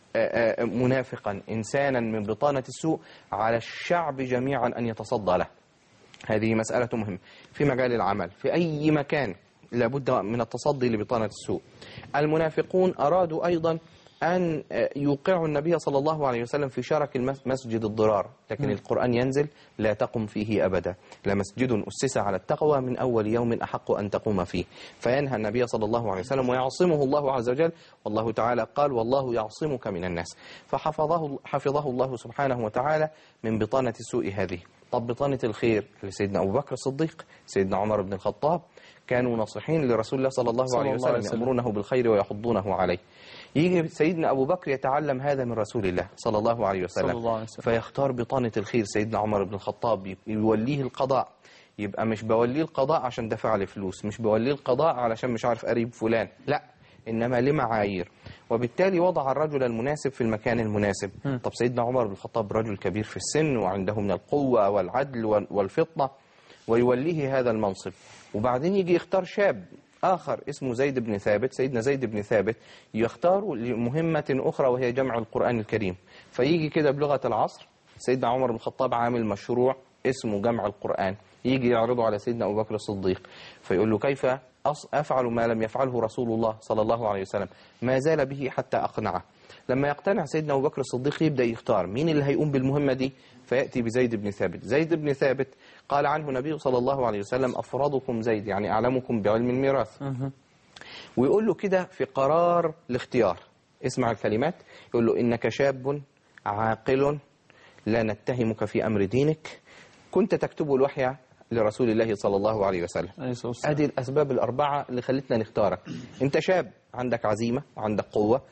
منافقا، إنسانا من بطانة السوء، على الشعب جميعا أن يتصدى له. هذه مسألة مهمة في مجال العمل، في أي مكان لابد من التصدي لبطانة السوء. المنافقون أرادوا أيضا أن يوقعوا النبي صلى الله عليه وسلم في شرك مسجد الضرار، لكن القرآن ينزل لا تقم فيه أبدا، لمسجد أسس على التقوى من أول يوم أحق أن تقوم فيه. فينهى النبي صلى الله عليه وسلم ويعصمه الله عز وجل، والله تعالى قال والله يعصمك من الناس. فحفظه الله سبحانه وتعالى من بطانة السوء هذه. طب بطانة الخير لسيدنا أبو بكر الصديق، سيدنا عمر بن الخطاب، كانوا ناصحين لرسول الله صلى الله عليه وسلم، يأمرونه بالخير ويحضونه عليه. يجي سيدنا أبو بكر يتعلم هذا من رسول الله صلى الله عليه وسلم، صلى الله عليه وسلم. فيختار بطانة الخير سيدنا عمر بن الخطاب يوليه القضاء. يبقى مش بوليه القضاء عشان دفع لي فلوس، مش بوليه القضاء علشان مش عارف قريب فلان، لا، إنما لمعايير. وبالتالي وضع الرجل المناسب في المكان المناسب. طب سيدنا عمر بن الخطاب رجل كبير في السن وعنده من القوة والعدل والفطنة، ويوليه هذا المنصب. وبعدين يجي يختار شاب آخر اسمه زيد بن ثابت، سيدنا زيد بن ثابت يختار لمهمة أخرى وهي جمع القرآن الكريم. فيجي كده بلغة العصر سيدنا عمر بن الخطاب عامل مشروع اسمه جمع القرآن، يجي يعرضه على سيدنا أبو بكر الصديق، فيقول له كيف أفعل ما لم يفعله رسول الله صلى الله عليه وسلم، ما زال به حتى أقنعه. لما يقتنع سيدنا أبو بكر الصديق يبدأ يختار مين اللي هيقوم بالمهمة دي، فيأتي بزيد بن ثابت. زيد بن ثابت قال عنه النبي صلى الله عليه وسلم أفرادكم زيد، يعني أعلمكم بعلم الميراث. ويقول له كده في قرار الاختيار، اسمع الكلمات، يقول له إنك شاب عاقل لا نتهمك في أمر دينك، كنت تكتب الوحي لرسول الله صلى الله عليه وسلم. هذه الأسباب الأربعة اللي خلتنا نختارك. أنت شاب عندك عزيمة وعندك قوة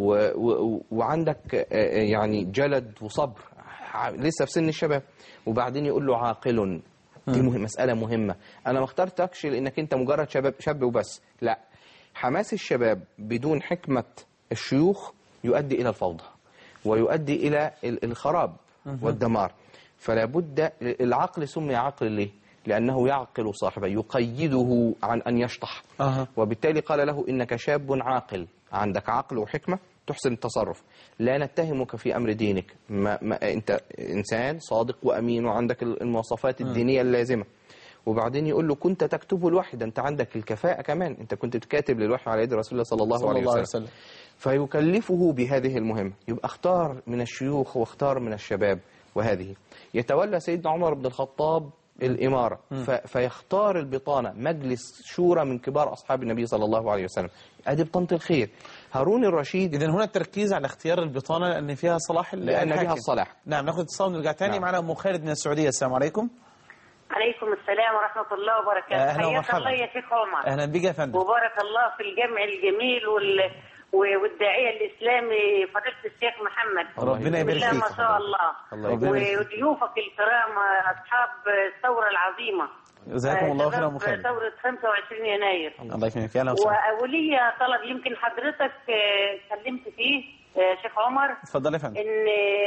وعندك يعني جلد وصبر، لسه في سن الشباب. وبعدين يقول له عاقل، دي مسألة مهمة. أنا ما اخترتكش لأنك أنت مجرد شاب وبس، لا، حماس الشباب بدون حكمة الشيوخ يؤدي إلى الفوضى ويؤدي إلى الخراب والدمار. فلا بد، العقل سمي عقل ليه؟ لأنه يعقل صاحبه، يقيده عن أن يشطح. وبالتالي قال له إنك شاب عاقل، عندك عقل وحكمة تحسن التصرف، لا نتهمك في أمر دينك، أنت إنسان صادق وأمين وعندك المواصفات الدينية اللازمة. وبعدين يقول له كنت تكتب الوحي، ده أنت عندك الكفاءة كمان، أنت كنت تكاتب للوحي على يد رسول الله صلى الله عليه وسلم. فيكلفه بهذه المهمة. يبقى اختار من الشيوخ واختار من الشباب. وهذه يتولى سيدنا عمر بن الخطاب الإمارة، فيختار البطانة مجلس شورى من كبار أصحاب النبي صلى الله عليه وسلم، أدي بطانة الخير. هارون الرشيد. إذن هنا التركيز على اختيار البطانة لأن فيها صلاح لأن فيها الصلاح. نعم، ناخذ اتصال ونرجع تاني. نعم. معنا أم خالد من السعودية. السلام عليكم. عليكم السلام ورحمة الله وبركاته. حياك الله يا شيخ عمر. أهلا بك يا فندم. وبارك الله في الجمع الجميل والداعية الإسلامي فضيلة الشيخ محمد. ربنا يبارك فيك. ما شاء الله. وضيوفك الكرام أصحاب الثورة العظيمة. جزاكم الله خيرا أم خالد. ثورة 25 يناير. الله يكرمك. أهلا وسهلا. وأولية طلب يمكن حضرتك كلمت فيه شيخ عمر. اتفضل يا فندم. إن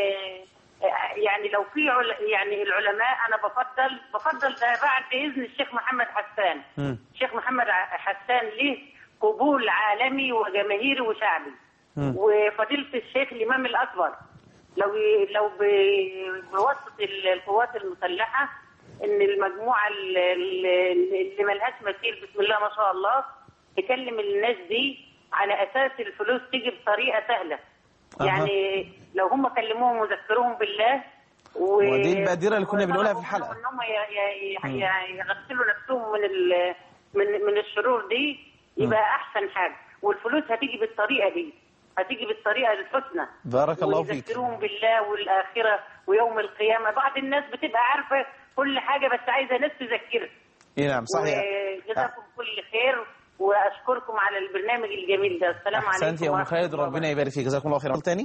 يعني لو في يعني العلماء أنا بفضل ده بعد إذن الشيخ محمد حسان. الشيخ محمد حسان ليه قبول عالمي وجماهيري وشعبي. وفضيلة الشيخ الإمام الأكبر لو بواسطة القوات المسلحة إن المجموعة اللي ملهاش مثيل بسم الله ما شاء الله تكلم الناس دي على أساس الفلوس تيجي بطريقة سهلة. يعني لو هم كلموهم وذكروهم بالله ودي البادرة اللي كنا بنقولها في الحلقة، ان هم يغسلوا نفسهم من الشرور دي، يبقى احسن حاجه. والفلوس هتيجي بالطريقه دي، هتيجي بالطريقه الحسنى. بارك الله فيك. ويذكروهم بالله والاخره ويوم القيامه. بعض الناس بتبقى عارفه كل حاجه بس عايزه ناس تذكرها. نعم صحيح. وجزاكم كل خير واشكركم على البرنامج الجميل ده. السلام عليكم. احسنت يا ام خالد، ربنا يبارك فيك. جزاكم الله خيرا. تاني.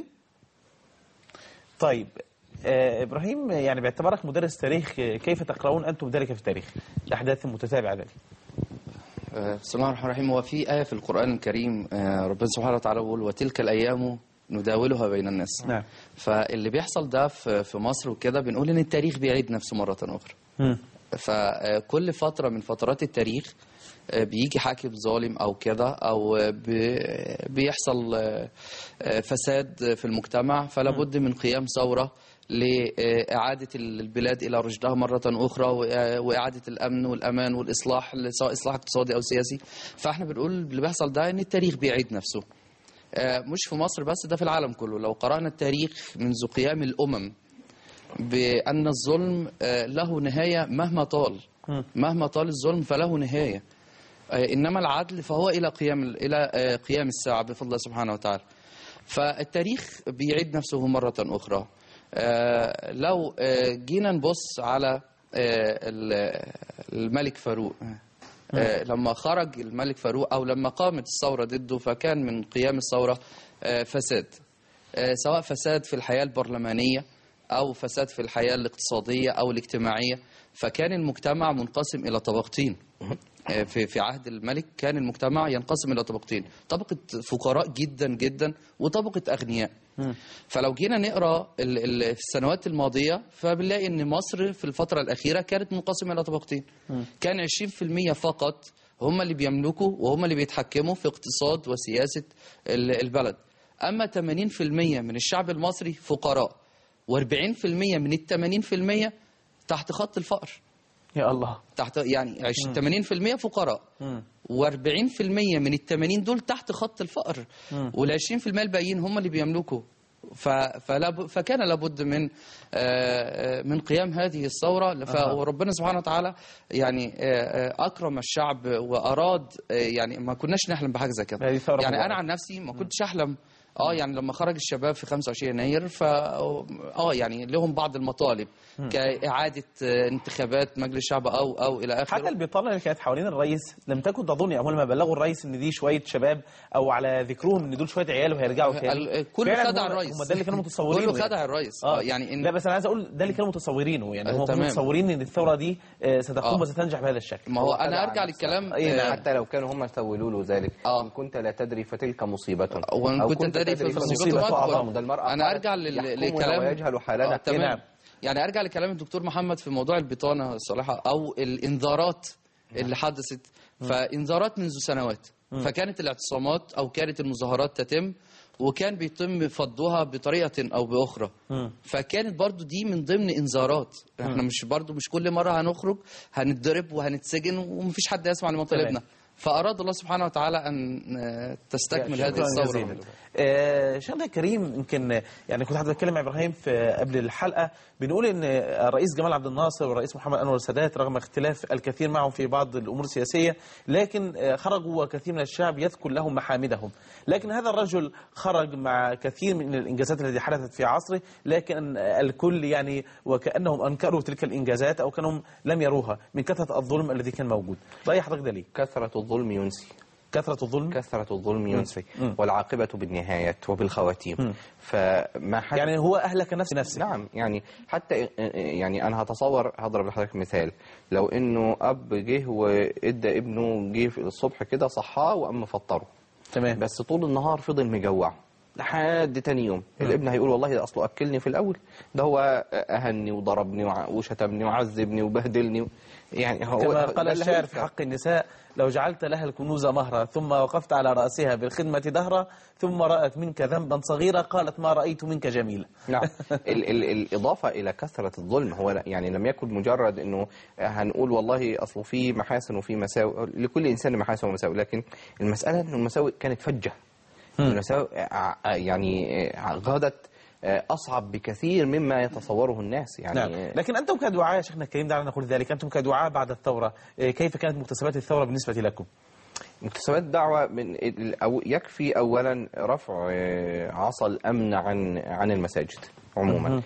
طيب ابراهيم، يعني باعتبارك مدرس تاريخ، كيف تقرؤون انتم ذلك في التاريخ، الاحداث المتتابعه ذلك؟ بسم الله الرحمن الرحيم. وفي آية في القرآن الكريم ربنا سبحانه وتعالى يقول وتلك الأيام نداولها بين الناس. نعم. فاللي بيحصل ده في مصر وكده بنقول إن التاريخ بيعيد نفسه مرة أخرى. فكل فترة من فترات التاريخ بيجي حاكم ظالم أو كده، أو بيحصل فساد في المجتمع، فلا بد من قيام ثورة لإعادة البلاد إلى رشدها مرة أخرى، وإعادة الأمن والأمان والإصلاح، سواء إصلاح اقتصادي أو سياسي. فإحنا بنقول اللي بيحصل ده إن التاريخ بيعيد نفسه، مش في مصر بس، ده في العالم كله. لو قرأنا التاريخ منذ قيام الأمم بأن الظلم له نهاية مهما طال الظلم فله نهاية، إنما العدل فهو إلى قيام الساعة بفضل الله سبحانه وتعالى. فالتاريخ بيعيد نفسه مرة أخرى. لو جينا نبص على الملك فاروق، لما خرج الملك فاروق أو لما قامت الثورة ضده، فكان من قيام الثورة فساد، سواء فساد في الحياة البرلمانية أو فساد في الحياة الاقتصادية أو الاجتماعية. فكان المجتمع منقسم إلى طبقتين. في عهد الملك كان المجتمع ينقسم إلى طبقتين، طبقة فقراء جدا جدا وطبقة أغنياء. فلو جينا نقرأ في السنوات الماضية فبنلاقي أن مصر في الفترة الأخيرة كانت منقسمة إلى طبقتين. كان 20% فقط هم اللي بيملكوا وهم اللي بيتحكموا في اقتصاد وسياسة البلد، أما 80% من الشعب المصري فقراء، و40% من 80% تحت خط الفقر. يا الله. تحت يعني 80% فقراء، و40% من ال80 دول تحت خط الفقر، وال20% الباقيين هم اللي بيملكوا. فكان لابد من قيام هذه الثورة. فربنا سبحانه وتعالى يعني أكرم الشعب وأراد، يعني ما كناش نحلم بحاجة زي كده. يعني أنا عن نفسي ما كنتش أحلم يعني لما خرج الشباب في 25 يناير يعني لهم بعض المطالب كإعادة انتخابات مجلس الشعب أو إلى آخره. حتى البطالة اللي كانت حوالين الرئيس لم تكن تظن أول ما بلغوا الرئيس إن دي شوية شباب أو على ذكرهم إن دول شوية عيال وهيرجعوا تاني. كله خدع الرئيس. هم ده اللي كانوا متصورينه. كله خدع الرئيس. يعني لا بس أنا عايز أقول ده اللي كانوا متصورينه، يعني هم كانوا متصورين إن الثورة دي ستقوم وستنجح بهذا الشكل. ما هو أنا أرجع للكلام. حتى لو كانوا هم سولوا له ذلك، إن كنت لا تدري فتلك مصيبة، وإن كنت تدري فالمصيبة أكبر. أنا أرجع لكلام ويجهل حالنا. تمام. يعني أرجع لكلام الدكتور محمد في موضوع البطانة الصالحة أو الإنذارات اللي حدثت. فإنذارات منذ سنوات، فكانت الاعتصامات أو كانت المظاهرات تتم وكان بيتم فضها بطريقة أو بأخرى. فكانت برضو دي من ضمن إنذارات. احنا مش كل مرة هنخرج هنتضرب وهنتسجن ومفيش حد يسمع لمطالبنا. فأراد الله سبحانه وتعالى أن تستكمل هذه الثورة. شيخنا كريم، يمكن يعني كنت حضرتك بتكلم مع إبراهيم قبل الحلقة، بنقول إن الرئيس جمال عبد الناصر والرئيس محمد أنور السادات رغم اختلاف الكثير معهم في بعض الأمور السياسية، لكن خرجوا وكثير من الشعب يذكر لهم محامدهم. لكن هذا الرجل خرج مع كثير من الإنجازات التي حدثت في عصره، لكن الكل يعني وكأنهم أنكروا تلك الإنجازات أو كانوا لم يروها من كثرة الظلم الذي كان موجود. رأي حضرتك ده ليه؟ كثرة الظلم ينسي. كثرة الظلم ينسي. والعاقبة بالنهايات وبالخواتيم. فما حد يعني هو أهلك نفسه. نعم، يعني حتى يعني أنا هضرب لحضرتك مثال. لو إنه أب جه وإدى ابنه جه في الصبح كده صحاه وأم فطره، تمام، بس طول النهار فضل مجوع لحد تاني يوم، الابن هيقول والله ده أصله أكلني في الأول، ده هو أهني وضربني وشتمني وعذبني وبهدلني. يعني هو كما قال الشاعر في حق النساء: لو جعلت لها الكنوز مهرا ثم وقفت على رأسها بالخدمة دهرا ثم رأت منك ذنبا صغيرا قالت ما رأيت منك جميلا. نعم. الإضافة إلى كثرة الظلم هو يعني لم يكن مجرد إنه هنقول والله أصله في محاسن وفي مساوئ، لكل إنسان محاسن ومساوئ، لكن المسألة إنه المساوئ كانت فجة. المساوئ يعني غادت أصعب بكثير مما يتصوره الناس يعني. نعم. لكن أنتم كدعاء يا شيخنا الكريم، دعنا نقول ذلك، أنتم كدعاء بعد الثورة كيف كانت مكتسبات الثورة بالنسبة لكم؟ مكتسبات الدعوة أو يكفي أولا رفع عصا الأمن عن المساجد عموما،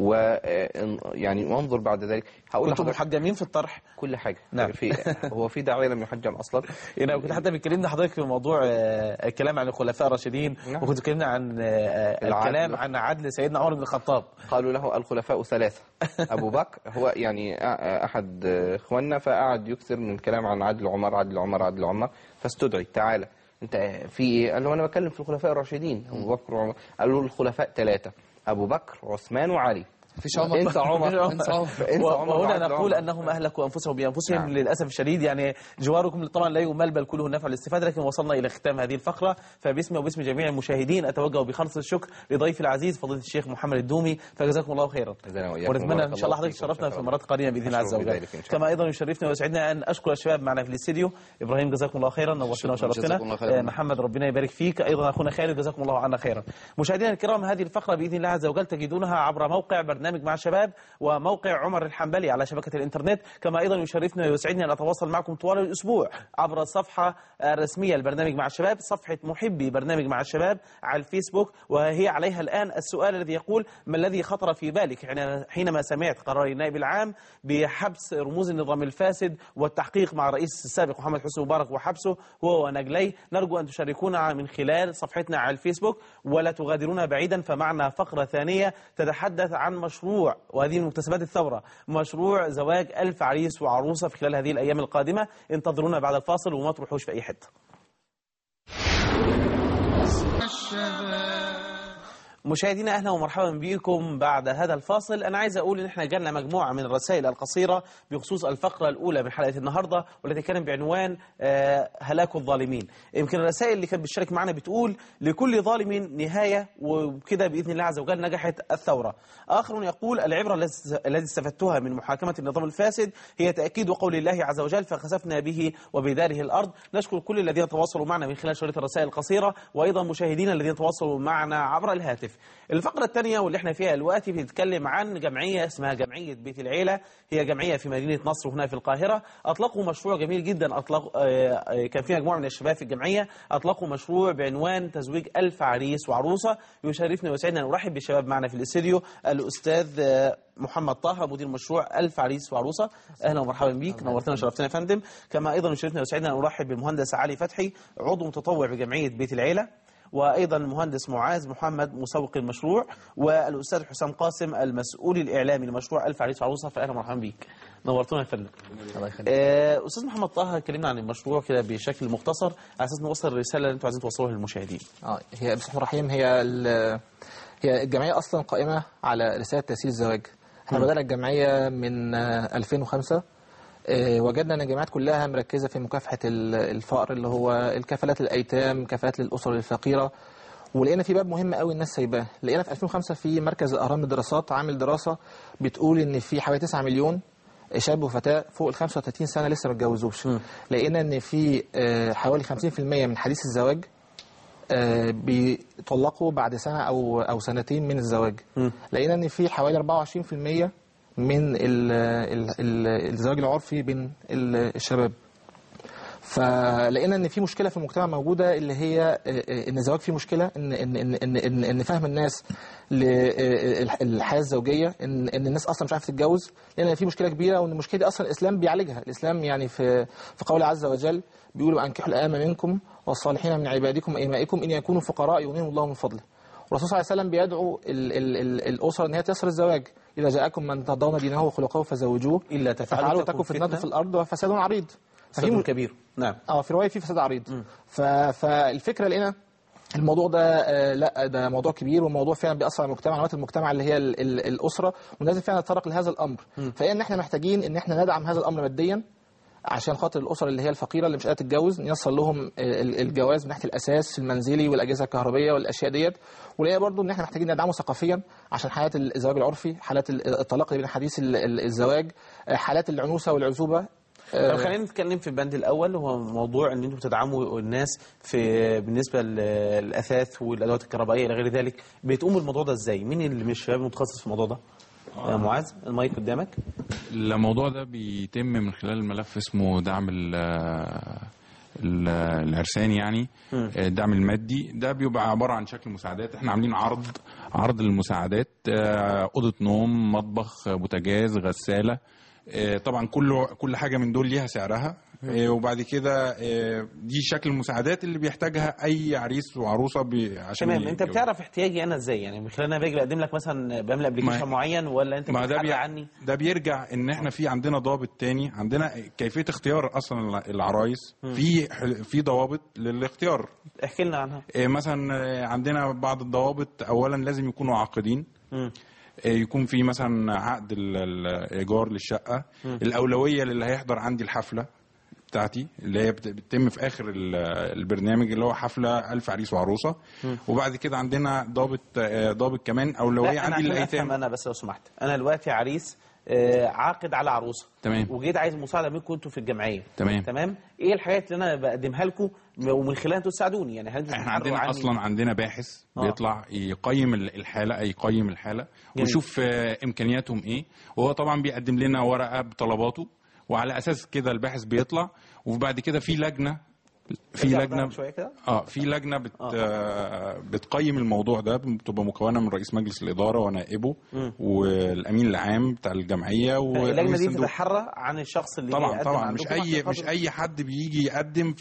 ويعني وانظر بعد ذلك هقول كنتم محجمين في الطرح كل حاجة. نعم. هو في داعية لم يحجم أصلا. يعني كنت حتى بيتكلمنا حضرتك في موضوع الكلام عن الخلفاء الراشدين. نعم. وكنت اتكلمنا عن الكلام عن عدل سيدنا عمر بن الخطاب. قالوا له الخلفاء ثلاثة. أبو بكر هو يعني أحد إخواننا، فقعد يكثر من الكلام عن عدل عمر عدل عمر عدل عمر، فاستدعي تعالى انت في ايه؟ قال له انا بتكلم في الخلفاء الراشدين ابو بكر وعمر. قال له الخلفاء ثلاثة: ابو بكر وعثمان وعلي. مفيش عمر. انسى عمر. وهنا نقول انهم اهلكوا انفسهم بانفسهم. نعم. للاسف الشديد يعني جواركم طبعا لا يمل بل كله نفع الاستفاده. لكن وصلنا الى ختام هذه الفقره، فباسمي وباسم جميع المشاهدين اتوجه بخالص الشكر لضيفي العزيز فضيله الشيخ محمد الدومي، فجزاكم الله خيرا. ونتمنى ان شاء الله حضرتك تشرفنا في مرات قادمه باذن الله عز وجل. كما ايضا يشرفني ويسعدنا ان اشكر الشباب معنا في الاستديو. ابراهيم جزاكم الله خيرا، نورتنا وشرفتنا. محمد ربنا يبارك فيك، ايضا اخونا خالد جزاكم الله عنا خيرا. مشاهدينا الكرام، هذه الفقره باذن الله عز وجل تجدونها عبر موقع برنامج برنامج مع الشباب وموقع عمر الحنبلي على شبكة الإنترنت. كما أيضا يشرفني ويسعدني أن أتواصل معكم طوال الأسبوع عبر الصفحة الرسمية لبرنامج مع الشباب، صفحة محبي برنامج مع الشباب على الفيسبوك، وهي عليها الآن السؤال الذي يقول: ما الذي خطر في بالك حينما سمعت قرار النائب العام بحبس رموز النظام الفاسد والتحقيق مع الرئيس السابق محمد حسني مبارك وحبسه هو ونجليه؟ نرجو أن تشاركونا من خلال صفحتنا على الفيسبوك، ولا تغادرونا بعيدا، فمعنا فقرة ثانية تتحدث عن مشروع، وهذه من مكتسبات الثورة، مشروع زواج 1000 عريس وعروسة في خلال هذه الأيام القادمة. انتظرونا بعد الفاصل وما تروحوش في أي حتة. مشاهدينا أهلا ومرحبا بكم بعد هذا الفاصل. أنا عايز أقول إن إحنا جالنا مجموعة من الرسائل القصيرة بخصوص الفقرة الأولى من حلقة النهاردة، والتي كانت بعنوان هلاك الظالمين. يمكن الرسائل اللي كانت بتشارك معنا بتقول: لكل ظالم نهاية، وكده بإذن الله عز وجل نجحت الثورة. آخر يقول: العبرة التي استفدتها من محاكمة النظام الفاسد هي تأكيد قول الله عز وجل: فخسفنا به وبداره الأرض. نشكر كل الذين تواصلوا معنا من خلال شريط الرسائل القصيرة، وأيضا مشاهدينا الذين تواصلوا معنا عبر الهاتف. الفقرة الثانية واللي احنا فيها دلوقتي بنتكلم عن جمعية اسمها جمعية بيت العيلة. هي جمعية في مدينة نصر هنا في القاهرة. أطلقوا مشروع جميل جدا. كان في مجموعة من الشباب في الجمعية أطلقوا مشروع بعنوان تزويج 1000 عريس وعروسة. يشرفني ويسعدنا أن نرحب بالشباب معنا في الاستديو الأستاذ محمد طه، مدير مشروع 1000 عريس وعروسة. أهلا ومرحبا بيك، نورتنا وشرفتنا يا فندم. كما أيضا يشرفنا ويسعدنا أن نرحب بالمهندس علي فتحي، عضو متطوع بجمعية بيت العيلة، وأيضا المهندس معاذ محمد مسوق المشروع، والأستاذ حسام قاسم المسؤول الإعلامي لمشروع 1000 عريس وعروسة. فأهلا ومرحبا بيك، نورتونا يا فندم. أستاذ محمد طه، كلمنا عن المشروع كده بشكل مختصر على أساس نوصل الرسالة اللي أنتم عايزين توصلوها للمشاهدين. هي بسم الله الرحمن الرحيم، هي الجمعية أصلا قائمة على رسالة تسهيل الزواج. احنا بدأنا الجمعية من 2005. وجدنا ان الجامعات كلها مركزه في مكافحه الفقر، اللي هو الكفالات للايتام، كفالات للاسر الفقيره. ولقينا في باب مهم قوي الناس سايباه. لقينا في 2005 في مركز الاهرام للدراسات عامل دراسه بتقول ان في حوالي 9 مليون شاب وفتاه فوق ال 35 سنه لسه ما اتجوزوش. لقينا ان في حوالي 50% من حديث الزواج بيطلقوا بعد سنه او سنتين من الزواج. لقينا ان في حوالي 24% من الزواج العرفي بين الشباب. فلقينا ان في مشكله في المجتمع موجوده، اللي هي ان الزواج فيه مشكله، ان فهم الناس للحياه الزوجيه، ان الناس اصلا مش عارفه تتجوز. لان في مشكله كبيره، وان المشكله دي اصلا الاسلام بيعالجها. الاسلام يعني في قوله عز وجل بيقول: وانكحوا الايام منكم والصالحين من عبادكم وامائكم ان يكونوا فقراء يغنيهم الله من فضله. والرسول صلى الله عليه وسلم بيدعو الاسره ان هي تيسر الزواج: اذا جاءكم من ترضون دينه وخلقه فزوجوه الا تفعلوا تكن فتنه في الارض وفساد عريض. فساد كبير. نعم. في روايه في فساد عريض. فالفكره لقينا الموضوع ده لا، ده موضوع كبير، وموضوع فعلا بيأثر على المجتمع، على المجتمع اللي هي الاسره، ولازم فعلا نتطرق لهذا الامر. فإن احنا محتاجين ان احنا ندعم هذا الامر ماديا عشان خاطر الاسر اللي هي الفقيره اللي مش قادره تتجوز، نيسر لهم الجواز من ناحيه الاساس المنزلي والاجهزه الكهربائيه والاشياء ديت. ولقينا برضو ان احنا محتاجين ندعمه ثقافيا عشان حالات الزواج العرفي، حالات الطلاق اللي بين حديث الزواج، حالات العنوسه والعزوبه. طب خلينا نتكلم في البند الاول، هو موضوع ان انتم بتدعموا الناس بالنسبه للاثاث والادوات الكهربائيه الى غير ذلك. بتقوموا بالموضوع ده ازاي؟ مين اللي من الشباب متخصص في الموضوع ده؟ معاذ، المايك قدامك. الموضوع ده بيتم من خلال ملف اسمه دعم العرسان، يعني الدعم المادي. ده بيبقى عباره عن شكل مساعدات. احنا عاملين عرض للمساعدات: اوضه نوم، مطبخ، بوتاجاز، غساله. طبعا كل حاجه من دول ليها سعرها. وبعد كده دي شكل المساعدات اللي بيحتاجها اي عريس وعروسه عشان تمام. انت بتعرف احتياجي انا ازاي؟ يعني من خلال انا باجي بقدم لك مثلا بملى ابلكيشن معين، ولا انت بتحدد عني؟ ده بيرجع ان احنا في عندنا ضابط تاني، عندنا كيفيه اختيار اصلا العرايس. في ضوابط للاختيار. احكي لنا عنها. مثلا عندنا بعض الضوابط: اولا لازم يكونوا عاقدين، يكون في مثلا عقد الايجار للشقه، الاولويه للي هيحضر عندي الحفله بتاعتي اللي هي بتتم في اخر البرنامج، اللي هو حفله 1000 عريس وعروسه. وبعد كده عندنا ضابط كمان اولويه عندي للايتام. انا بس لو سمحت، انا دلوقتي عريس عاقد على عروسه، تمام، وجيت عايز مساعده منكم انتوا في الجمعيه، تمام. ايه الحاجات اللي انا بقدمها لكم ومن خلالها انتوا تساعدوني؟ يعني هل انتوا احنا عندنا اصلا عندنا باحث بيطلع يقيم الحاله ويشوف امكانياتهم ايه، وهو طبعا بيقدم لنا ورقه بطلباته، وعلى اساس كده الباحث بيطلع، وبعد كده في لجنه بتقيم الموضوع ده، بتبقى مكونه من رئيس مجلس الاداره ونائبه والامين العام بتاع الجمعيه. اللجنه دي بتتحرى عن الشخص اللي طبعا مش اي حد بيجي يقدم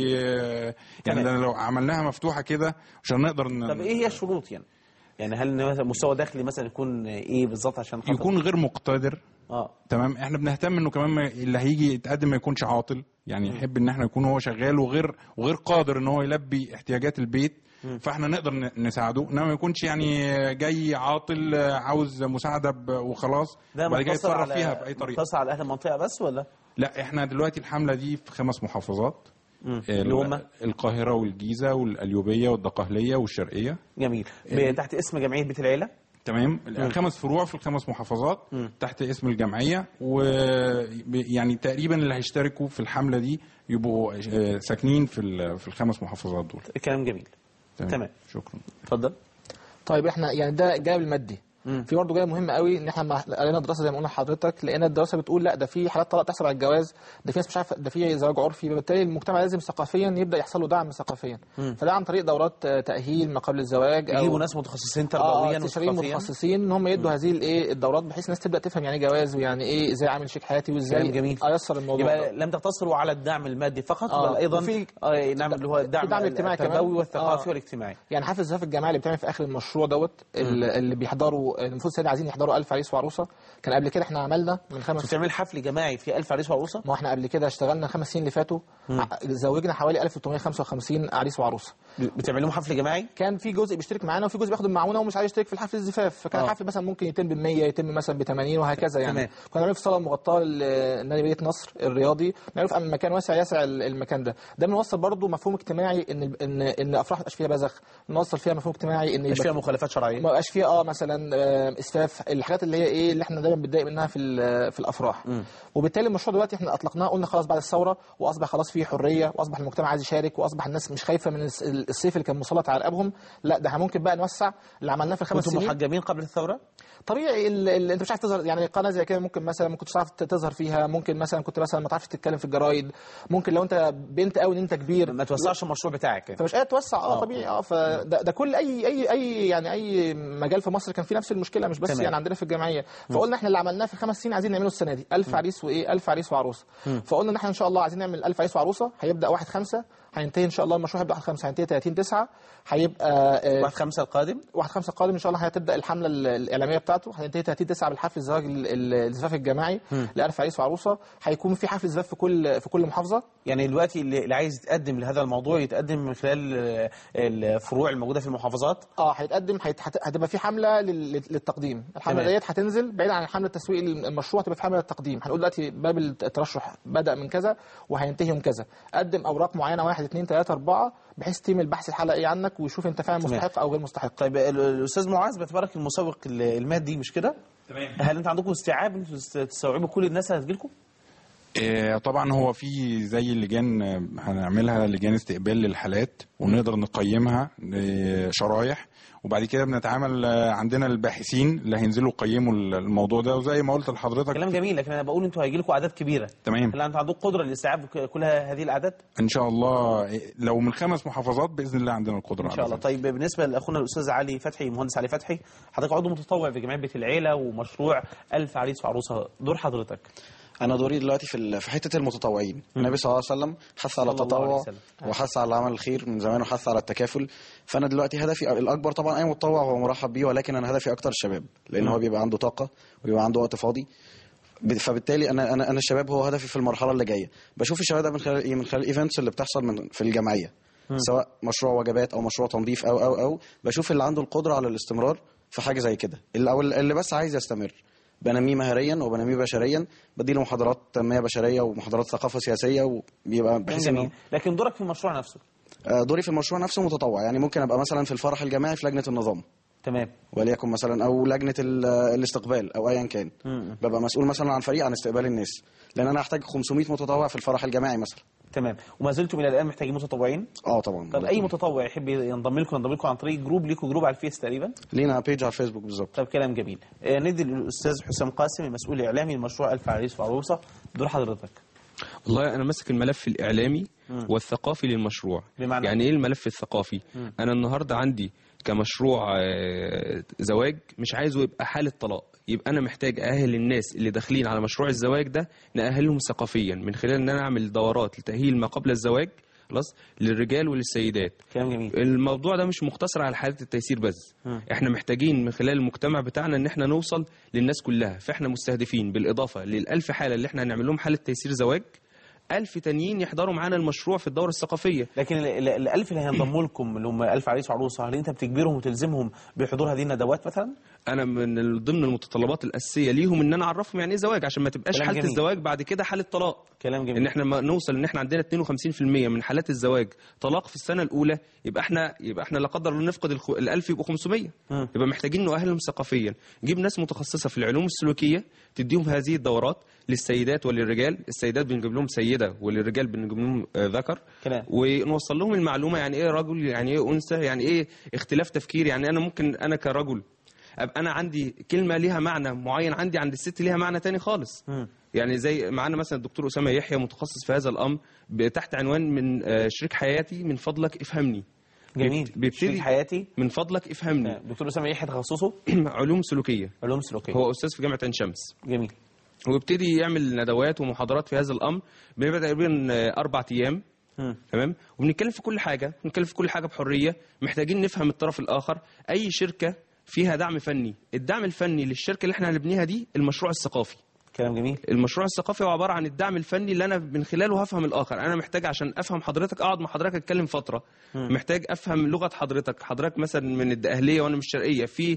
يعني لو عملناها مفتوحه كده مش هنقدر طب ايه هي الشروط يعني هل مستوى داخلي مثلا يكون ايه بالظبط عشان يكون غير مقتدر؟ تمام. احنا بنهتم انه كمان اللي هيجي يتقدم ما يكونش عاطل، يعني يحب ان احنا يكون هو شغال وغير قادر ان هو يلبي احتياجات البيت، فاحنا نقدر نساعده، انما ما يكونش يعني جاي عاطل عاوز مساعده وخلاص وبعد كده يتصرف فيها باي طريقه. مقتصر على اهل المنطقه بس ولا لا؟ احنا دلوقتي الحمله دي في 5 محافظات، اللي هم القاهره والجيزه والقليوبيه والدقهليه والشرقيه. جميل. تحت اسم جمعيه بيت العيله. تمام. 5 فروع في ال5 محافظات تحت اسم الجمعيه، ويعني تقريبا اللي هيشتركوا في الحمله دي يبقوا ساكنين في ال5 محافظات دول. كلام جميل. تمام. شكرا. اتفضل. طيب احنا يعني ده الجانب المادي. في برضه جانب مهم قوي، ان احنا قرينا دراسه زي ما قلنا لحضرتك، لقينا الدراسه بتقول لا ده في حالات طلاق تحصل على الجواز، ده في ناس مش عارفه، ده في زواج عرفي، فبالتالي المجتمع لازم ثقافيا يبدا يحصل له دعم ثقافيا. فده عن طريق دورات تاهيل ما قبل الزواج، يجيبوا ناس متخصصين تربويا وثقافيا، متخصصين ان هم يدوا هذه الدورات، بحيث الناس تبدا تفهم يعني ايه جواز ويعني ايه ازاي اعمل شريك حياتي وازاي ايسر الموضوع. يبقى لم تقتصروا على الدعم المادي فقط، بل ايضا نعمل اللي هو الدعم الاجتماعي كمان والثقافي والاجتماعي. يعني حفل الزفاف الجماعي اللي بتعمل في اخر المشروع اللي بيحضروا، المفروض السيدة عايزين يحضروا 1000 عريس وعروسه. كان قبل كده احنا عملنا من 5 بتعمل حفل جماعي في 1000 عريس وعروسه. ما احنا قبل كده اشتغلنا 5 سنين اللي فاتوا، زوجنا حوالي 1355 عريس وعروسه. بتعمل لهم حفل جماعي؟ كان في جزء بيشترك معانا وفي جزء بياخد المعونه ومش عايز يشترك في الحفل الزفاف، فكان الحفل مثلا ممكن يتم ب100، يتم مثلا ب80 وهكذا. يعني كنا بنعمل في الصاله المغطاه لنادي مدينه نصر الرياضي، نعرف ان المكان واسع يسع المكان ده بنوصل برضه مفهوم اجتماعي ان افراح ما تبقاش فيها بذخ، نوصل فيها مفهوم اجتماعي ان مش فيها مخالفات شرعيه، ما يبقاش فيها مثلا اسفاف، الحاجات اللي هي ايه اللي احنا دايما بنتضايق منها في الافراح. وبالتالي المشروع دلوقتي احنا اطلقناه، قلنا خلاص بعد الثوره، واصبح خلاص فيه حريه، واصبح المجتمع عايز يشارك، واصبح الناس مش خايفه من السيف اللي كان مسلط على رقابهم. لا ده ممكن بقى نوسع اللي عملناه في ال5 سنين. كنتوا محجمين قبل الثوره؟ طبيعي انت مش عارف تظهر، يعني قناه زي كده ممكن مثلا ما كنتش عارف تظهر فيها، ممكن مثلا كنت مثلا ما تعرفش تتكلم في الجرايد، ممكن لو انت بنت قوي ان انت كبير ما توسعش المشروع بتاعك فمش قادر توسع. طبيعي. فده كل اي مجال في مصر كان فيه نفس المشكله، مش بس يعني عندنا في الجمعيه. فقلنا احنا اللي عملناه في ال5 سنين عايزين نعمله السنه دي 1000 عريس 1000 عريس وعروسه. فقلنا ان احنا ان شاء الله عايزين نعمل 1000 عريس وعروسه، هيبدا 1/5، هينتهي ان شاء الله المشروع هيبدا 1/5، هينتهي 30/9، هيبقى 1/5 القادم. 1/5 القادم ان شاء الله هتبدا الحمله الاعلاميه بتاعته، هتنتهي 30/9 بالحفل الزواج الزفاف الجماعي ل1000 عريس وعروسه. هيكون في حفل زفاف في كل محافظه. يعني دلوقتي اللي عايز يتقدم لهذا الموضوع يتقدم من خلال الفروع الموجوده في المحافظات. هيتقدم، هتبقى في حمله للتقديم. الحمله ديت هتنزل بعيد عن حمله تسويق المشروع، هتبقى في حمله التقديم. هنقول دلوقتي باب الترشح بدا من كذا وهينتهي من كذا، قدم اوراق معينه 1 2 3 4 بحيث تيم البحث الحلقي عنك ويشوف انت فعلا مستحق او غير مستحق. طيب الاستاذ معاذ باعتبارك المسوق المادي مش كده؟ تمام. هل انت عندكم استيعاب انتوا تستوعبوا كل الناس اللي هتجيلكم؟ طبعا هو في زي لجان هنعملها، لجان استقبال للحالات ونقدر نقيمها شرايح، وبعد كده بنتعامل عندنا الباحثين اللي هينزلوا يقيموا الموضوع ده. وزي ما قلت لحضرتك كلام جميل، لكن انا بقول انتوا هيجي لكم اعداد كبيره. تمام. هل انتوا عندكم قدره لاستيعاب كل هذه الاعداد؟ ان شاء الله لو من 5 محافظات باذن الله عندنا القدره ان شاء الله. طيب بالنسبه لاخونا الاستاذ علي فتحي، مهندس علي فتحي، حضرتك عضو متطوع في جمعيه بيت العيله ومشروع 1000 عريس وعروسه، دور حضرتك؟ أنا دوري دلوقتي في حتة المتطوعين. النبي صلى الله عليه وسلم حث على التطوع وحث على عمل الخير من زمان وحث على التكافل. فأنا دلوقتي هدفي الأكبر طبعا أي متطوع هو مرحب بيه، ولكن أنا هدفي أكتر الشباب، لأن هو بيبقى عنده طاقة وبيبقى عنده وقت فاضي. فبالتالي أنا الشباب هو هدفي في المرحلة اللي جاية. بشوف الشباب ده من خلال إيه؟ من خلال الإيفنتس اللي بتحصل في الجمعية، سواء مشروع وجبات أو مشروع تنظيف أو بشوف اللي عنده القدرة على الاستمرار في حاجة زي كده، اللي بس عايز يستمر، بنميه مهريا وبنميه بشريا، بديله محاضرات تنميه بشريه ومحاضرات ثقافه سياسيه، وبيبقى بحيث انه. لكن دورك في المشروع نفسه؟ دوري في المشروع نفسه متطوع، يعني ممكن ابقى مثلا في الفرح الجماعي في لجنه النظام. تمام. وليكن مثلا او لجنه الاستقبال او ايا كان. ببقى مسؤول مثلا عن فريق عن استقبال الناس، لان انا هحتاج 500 متطوع في الفرح الجماعي مثلا. تمام. وما زلتم الى الان محتاجين متطوعين؟ طبعا. طب اي متطوع يحب ينضم لكم عن طريق جروب ليكم، جروب على الفيس تقريبا؟ لينا بيج على الفيسبوك بالظبط. طب كلام جميل. ندي للاستاذ حسام قاسم المسؤول الاعلامي لمشروع الف عريس وعروسه، دور حضرتك. والله انا ماسك الملف الاعلامي والثقافي للمشروع. بمعنى يعني ايه الملف الثقافي؟ انا النهارده عندي كمشروع زواج مش عايزه يبقى حالة طلاق، يبقى انا محتاج اهل الناس اللي داخلين على مشروع الزواج ده نأهلهم ثقافيا من خلال ان انا اعمل دورات لتأهيل ما قبل الزواج خلاص للرجال وللسيدات. كلام جميل. الموضوع ده مش مقتصر على حالة التيسير بس، احنا محتاجين من خلال المجتمع بتاعنا ان احنا نوصل للناس كلها، فاحنا مستهدفين بالاضافة لل1000 حالة اللي احنا هنعمل لهم حالة تيسير زواج 1000 تانيين يحضروا معانا المشروع في الدورة الثقافية. لكن ال1000 اللي هينضموا لكم اللي هم 1000 عريس وعروسة، هل انت بتجبرهم وتلزمهم بحضور هذه الندوات مثلا؟ انا من ضمن المتطلبات الاساسيه ليهم ان انا اعرفهم يعني ايه زواج، عشان ما تبقاش حاله جميل. الزواج بعد كده حاله طلاق. كلام جميل. ان احنا ما نوصل ان احنا عندنا 52% من حالات الزواج طلاق في السنه الاولى، يبقى احنا لا قدر الله نفقد ال1000 يبقوا 500. يبقى محتاجين نؤهلهم ثقافيا، نجيب ناس متخصصه في العلوم السلوكيه تديهم هذه الدورات للسيدات وللرجال. السيدات بنجيب لهم سيده وللرجال بنجيب لهم ذكر. كلام. ونوصل لهم المعلومه يعني ايه رجل، يعني ايه انثى، يعني ايه اختلاف تفكير. يعني انا ممكن انا كرجل ابقى انا عندي كلمه ليها معنى معين، عند الست ليها معنى تاني خالص. يعني زي معانا مثلا الدكتور اسامه يحيى متخصص في هذا الامر تحت عنوان من شريك حياتي من فضلك افهمني. جميل. شريك حياتي من فضلك افهمني. دكتور اسامه يحيى تخصصه علوم سلوكيه. علوم سلوكيه. هو استاذ في جامعه عين شمس. جميل. وابتدي يعمل ندوات ومحاضرات في هذا الامر، بنبقى تقريبا 4 ايام. تمام. وبنتكلم في كل حاجه، بنتكلم في كل حاجه بحريه. محتاجين نفهم الطرف الاخر. اي شركه فيها دعم فني، الدعم الفني للشركه اللي احنا هنبنيها دي المشروع الثقافي. كلام جميل. المشروع الثقافي هو عباره عن الدعم الفني اللي انا من خلاله هفهم الاخر. انا محتاج عشان افهم حضرتك اقعد مع حضرتك اتكلم فتره. محتاج افهم لغه حضرتك مثلا من الدقهليه وانا مش شرقيه، في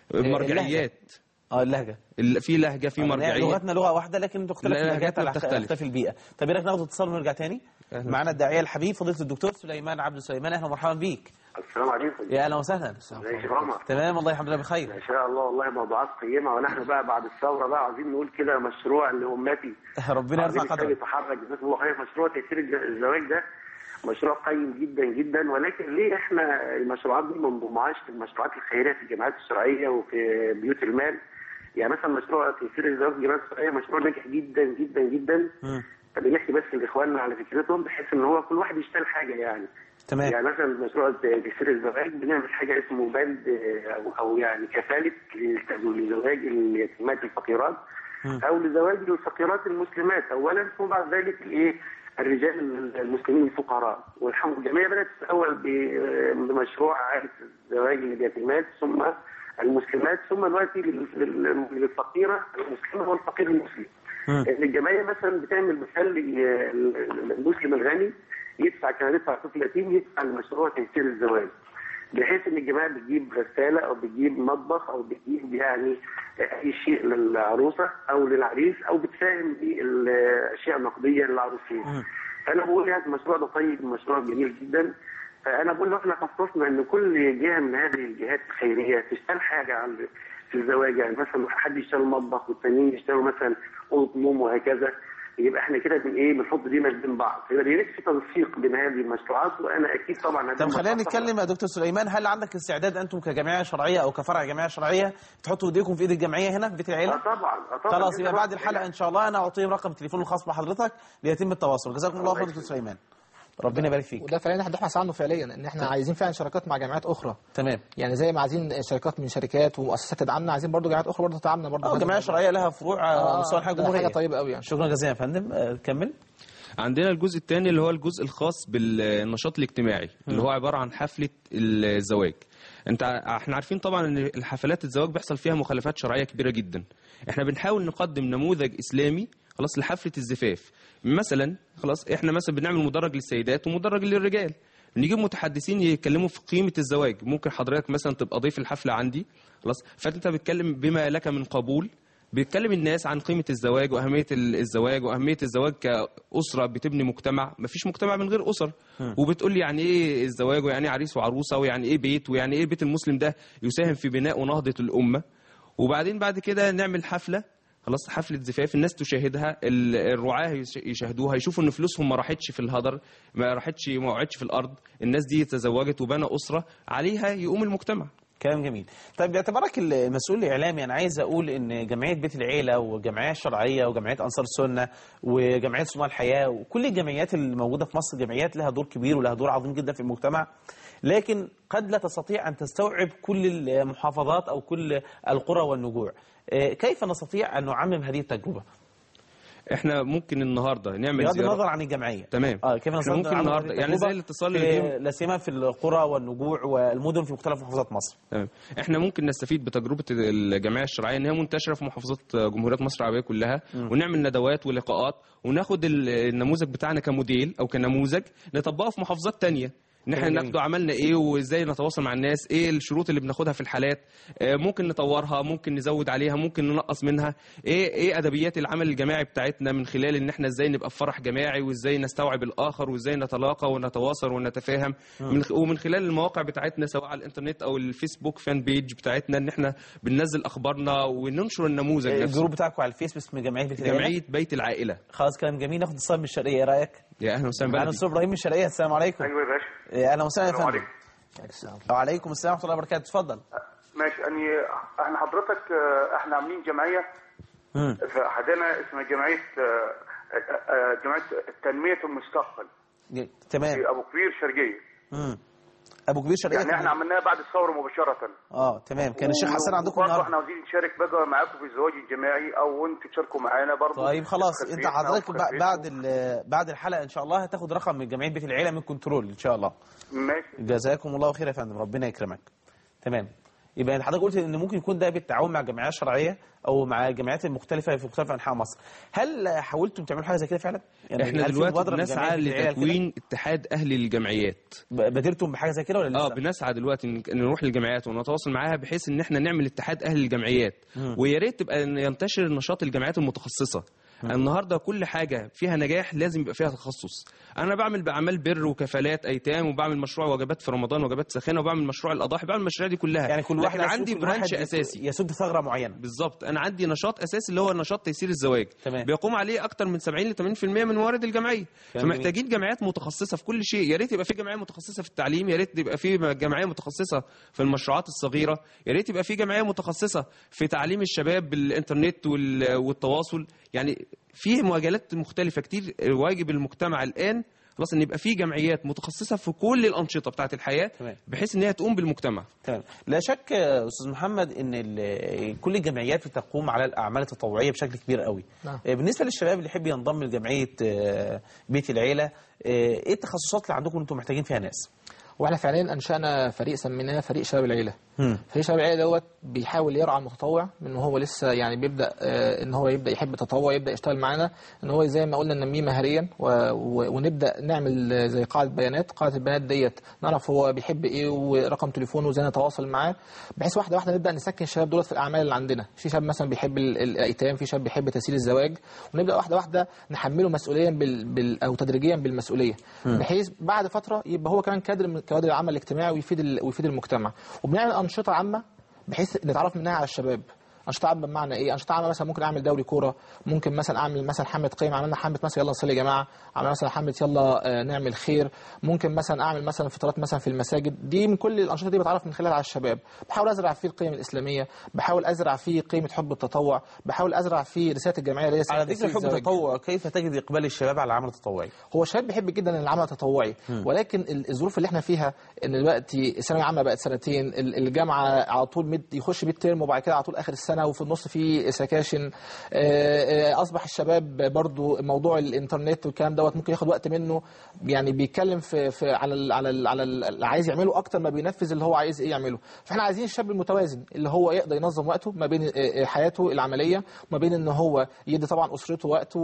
مرجعيات. اللهجه في لهجه، في مرجعيه. لغتنا لغه واحده لكن تختلف اللهجات على اختلاف البيئه. طب ايه رايك ناخد اتصال ونرجع تاني؟ معانا الداعيه الحبيب فضيله الدكتور سليمان عبد سليمان. اهلا ومرحبا بيك. السلام عليكم. يا اهلا وسهلا. ازيك يا عمر؟ تمام والله الحمد لله بخير. ان شاء الله. والله موضوعات قيمه، ونحن بقى بعد الثوره بقى عايزين نقول كده مشروع لامتي. ربنا يرفع قدرك. يتحرك جزاكم الله خير. مشروع تيسير الزواج ده مشروع قيم جدا جدا، ولكن ليه احنا المشروعات دي ما نضمهاش في المشروعات الخيريه في الجمعيات الشرعيه وفي بيوت المال؟ يعني مثلا مشروع تيسير الزواج في الجمعيات الشرعيه مشروع ناجح جدا جدا جدا. فبنحكي بس لاخواننا على فكرتهم بحيث ان هو كل واحد يشتغل حاجه يعني. تمام. يعني مثلا مشروع تيسير الزواج بنعمل حاجه اسمه بند او يعني كفاله لزواج اليتيمات الفقيرات او لزواج الفقيرات المسلمات اولا، ثم بعد ذلك الرجال المسلمين الفقراء. والحمد لله الجمعيه بدات الاول بمشروع عائله زواج اليتيمات ثم المسلمات ثم دلوقتي للفقيره المسلمه والفقير المسلم. الجمعيه مثلا بتعمل مثال المسلم الغني يدفع، كان يدفع طفل يتيم يدفع لمشروع تيسير الزواج، بحيث ان الجماعه بتجيب غساله او بتجيب مطبخ او بتجيب يعني اي شيء للعروسه او للعريس او بتساهم بالاشياء النقديه للعروسين. فانا بقول هذا المشروع ده طيب، مشروع جميل جدا. فانا بقول له احنا خصصنا ان كل جهه من هذه الجهات الخيريه تشتغل حاجه في الزواج، يعني مثلا حد يشتغل مطبخ والتانيين يشتغلوا مثلا اوضه نوم وهكذا. يبقى احنا كده بنحط دينا بين بعض، يبقى في تنسيق بين هذه المشروعات. وانا اكيد طبعا طب خلينا نتكلم يا دكتور سليمان، هل عندك استعداد انتم كجمعيه شرعيه او كفرع جمعيه شرعيه تحطوا ايديكم في ايد الجمعيه هنا في بيت العيله؟ طبعا. خلاص يبقى بعد الحلقه ان شاء الله انا اعطيهم رقم التليفون الخاص بحضرتك ليتم التواصل. جزاكم الله خير دكتور سليمان. ربنا يبارك فيك. وده فعلا احنا بنبحث عنه فعليا، ان احنا عايزين فعلا شراكات مع جامعات اخرى. تمام. يعني زي ما عايزين شركات من شركات ومؤسسات تدعمنا، عايزين برضو جامعات اخرى برضو تدعمنا برضو. جمعيه شرعيه لها فروع على مستوى الحياه الجمهوريه. حاجه طيبه قوي يعني. شكرا جزيلا يا فندم. كمل. عندنا الجزء الثاني اللي هو الجزء الخاص بالنشاط الاجتماعي اللي هو عباره عن حفله الزواج. احنا عارفين طبعا ان الحفلات الزواج بيحصل فيها مخالفات شرعيه كبيره جدا. احنا بنحاول نقدم نموذج اسلامي خلاص لحفله الزفاف. مثلا خلاص احنا مثلا بنعمل مدرج للسيدات ومدرج للرجال، نجيب متحدثين يتكلموا في قيمه الزواج. ممكن حضرتك مثلا تبقى ضيف الحفله عندي خلاص، فانت بتتكلم بما لك من قبول، بيتكلم الناس عن قيمه الزواج واهميه الزواج واهميه الزواج كاسره بتبني مجتمع. مفيش مجتمع من غير اسر. وبتقول لي يعني ايه الزواج ويعني ايه عريس وعروسه ويعني ايه بيت ويعني ايه بيت المسلم ده يساهم في بناء ونهضه الامه. وبعدين بعد كده نعمل حفله خلاص حفله زفاف الناس تشاهدها، الرعاه يشاهدوها، يشوفوا ان فلوسهم ما راحتش في الهدر، ما وقعتش في الارض، الناس دي تزوجت وبنى اسره عليها يقوم المجتمع. كلام جميل. طيب باعتبارك المسؤول الاعلامي، انا عايز اقول ان جمعيه بيت العيله والجمعيه الشرعيه وجمعيه انصار السنه وجمعيه صناع الحياه وكل الجمعيات الموجوده في مصر جمعيات لها دور كبير ولها دور عظيم جدا في المجتمع، لكن قد لا تستطيع ان تستوعب كل المحافظات او كل القرى والنجوع. كيف نستطيع ان نعمم هذه التجربه؟ احنا ممكن النهارده نعمل بغض زيارة. النظر عن الجمعيه. تمام. كيف احنا ممكن النهارده يعني زي الاتصال لا سيما في القرى والنجوع والمدن في مختلف محافظات مصر. تمام. احنا ممكن نستفيد بتجربه الجمعيه الشرعيه ان هي منتشره في محافظات جمهوريه مصر العربيه كلها، ونعمل ندوات ولقاءات وناخد النموذج بتاعنا كموديل او كنموذج نطبقه في محافظات تانية، ان احنا ناخده عملنا ايه وازاي نتواصل مع الناس، ايه الشروط اللي بناخدها في الحالات، ممكن نطورها، ممكن نزود عليها، ممكن ننقص منها، ايه ادبيات العمل الجماعي بتاعتنا من خلال ان احنا ازاي نبقى في فرح جماعي وازاي نستوعب الاخر وازاي نتلاقى ونتواصل ونتفاهم، ومن خلال المواقع بتاعتنا سواء على الانترنت او الفيسبوك فان بيج بتاعتنا ان احنا بننزل اخبارنا وننشر النموذج نفسه. الجروب بتاعكم على الفيس اسمه جمعيه بيت العيله؟ جمعيه بيت العائله. خلاص كلام جميل. ناخد اتصال من الشرقيه، ايه رايك؟ يا اهلا وسهلا بك. انا استاذ ابراهيم من الشرقيه. السلام عليكم. ايوه يا باشا. اهلا وسهلا يا فندم. وعليكم السلام ورحمه الله وبركاته. اتفضل. ماشي. احنا حضرتك احنا عاملين جمعيه في احدنا اسمها جمعيه تنميه المستقبل. تمام. في ابو كبير شرقيه. ابو كبير شرقيه يعني احنا عملناها بعد الثوره مباشره. تمام. كان الشيخ حسن عندكم النهارده. احنا عاوزين نشارك بقى معاكم في الزواج الجماعي او انتوا تشاركوا معانا برضه. طيب خلاص، انت حضرتك بعد الحلقه ان شاء الله هتاخد رقم من جمعيه بيت العيله من كنترول ان شاء الله. ماشي. جزاكم الله خير يا فندم، ربنا يكرمك. تمام. يبقى حضرتك قلت ان ممكن يكون ده بالتعاون مع الجمعيات الشرعيه او مع الجمعيات المختلفه في مختلف انحاء مصر. هل حاولتم تعملوا حاجه زي كده فعلا؟ يعني احنا دلوقتي بنسعى لتكوين اتحاد اهل الجمعيات. بادرتم بحاجه زي كده ولا لسه؟ بنسعى دلوقتي نروح للجمعيات ونتواصل معاها بحيث ان احنا نعمل اتحاد اهل الجمعيات، ويا ريت تبقى ينتشر نشاط الجمعيات المتخصصه. النهارده كل حاجه فيها نجاح لازم يبقى فيها تخصص. انا بعمل باعمال بر وكفالات ايتام، وبعمل مشروع وجبات في رمضان وجبات ساخنه، وبعمل مشروع الاضاحي، بعمل المشاريع دي كلها. يعني كل واحد عندي برانش اساسي يسد ثغره معينه. بالظبط. انا عندي نشاط اساسي اللي هو نشاط تيسير الزواج. تمام. بيقوم عليه اكتر من 70 ل 80% من موارد الجمعيه. فمحتاجين جمعيات متخصصه في كل شيء. يا ريت يبقى في جمعيه متخصصه في التعليم، يا ريت يبقى في جمعيه متخصصه في المشروعات الصغيره، يا ريت يبقى في جمعيه متخصصه في تعليم الشباب بالانترنت والتواصل. يعني في مجالات مختلفه كتير. واجب المجتمع الان خلاص ان يبقى في جمعيات متخصصه في كل الانشطه بتاعه الحياه، بحيث ان هي تقوم بالمجتمع. تمام. لا شك استاذ محمد ان كل الجمعيات بتقوم على الاعمال التطوعيه بشكل كبير قوي. بالنسبه للشباب اللي يحب ينضم لجمعيه بيت العيله، ايه التخصصات اللي عندكم انتم محتاجين فيها ناس؟ واحنا فعليا انشانا فريق سميناه فريق شباب العيله. فريق شباب العيله دوت بيحاول يرعى المتطوع من هو لسه يعني بيبدا ان هو يبدا يحب التطوع، يبدا يشتغل معانا، ان هو زي ما قلنا ننميه مهريا ونبدا نعمل زي قاعده بيانات. قاعده البيانات ديت نعرف هو بيحب ايه ورقم تليفونه وازاي نتواصل معاه، بحيث واحده واحده نبدا نسكن الشباب دولت في الاعمال اللي عندنا. في شاب مثلا بيحب الايتام، في شاب بيحب تسهيل الزواج، ونبدا واحده واحده نحمله مسؤوليا او تدريجيا بالمسؤوليه، بحيث بعد فتره يبقى هو كمان كادر من كوادر العمل الاجتماعي ويفيد المجتمع. وبنعمل انشطه عامه بحيث نتعرف منها على الشباب. انشطه عامه بمعنى ايه؟ انشطه عامه مثلا ممكن اعمل دوري كوره، ممكن مثلا اعمل مثلا حمله قيم، عملنا حمله مثلا يلا نصلي يا جماعه، عملنا مثلا حمله يلا نعمل خير، ممكن مثلا اعمل مثلا فطارات مثلا في المساجد. دي من كل الانشطه دي بتعرف من خلالها على الشباب. بحاول ازرع فيه القيم الاسلاميه، بحاول ازرع فيه قيمه حب التطوع، بحاول ازرع فيه رساله الجمعيه اللي هي على ذكر حب التطوع. كيف تجد اقبال الشباب على العمل التطوعي؟ هو الشباب بيحب جدا العمل التطوعي، ولكن الظروف اللي احنا فيها ان دلوقتي الثانويه العامه بقت سنتين، الجامعه على طول يخش ميد ترم وبعد كده على طول اخر السنه، وفي النص في سكاشن. اصبح الشباب برضو موضوع الانترنت والكلام دوت ممكن ياخد وقت منه، يعني بيتكلم في على اللي عايز يعمله اكتر ما بينفذ اللي هو عايز ايه يعمله. فاحنا عايزين الشاب المتوازن اللي هو يقدر ينظم وقته ما بين حياته العمليه وما بين ان هو يدي طبعا اسرته وقته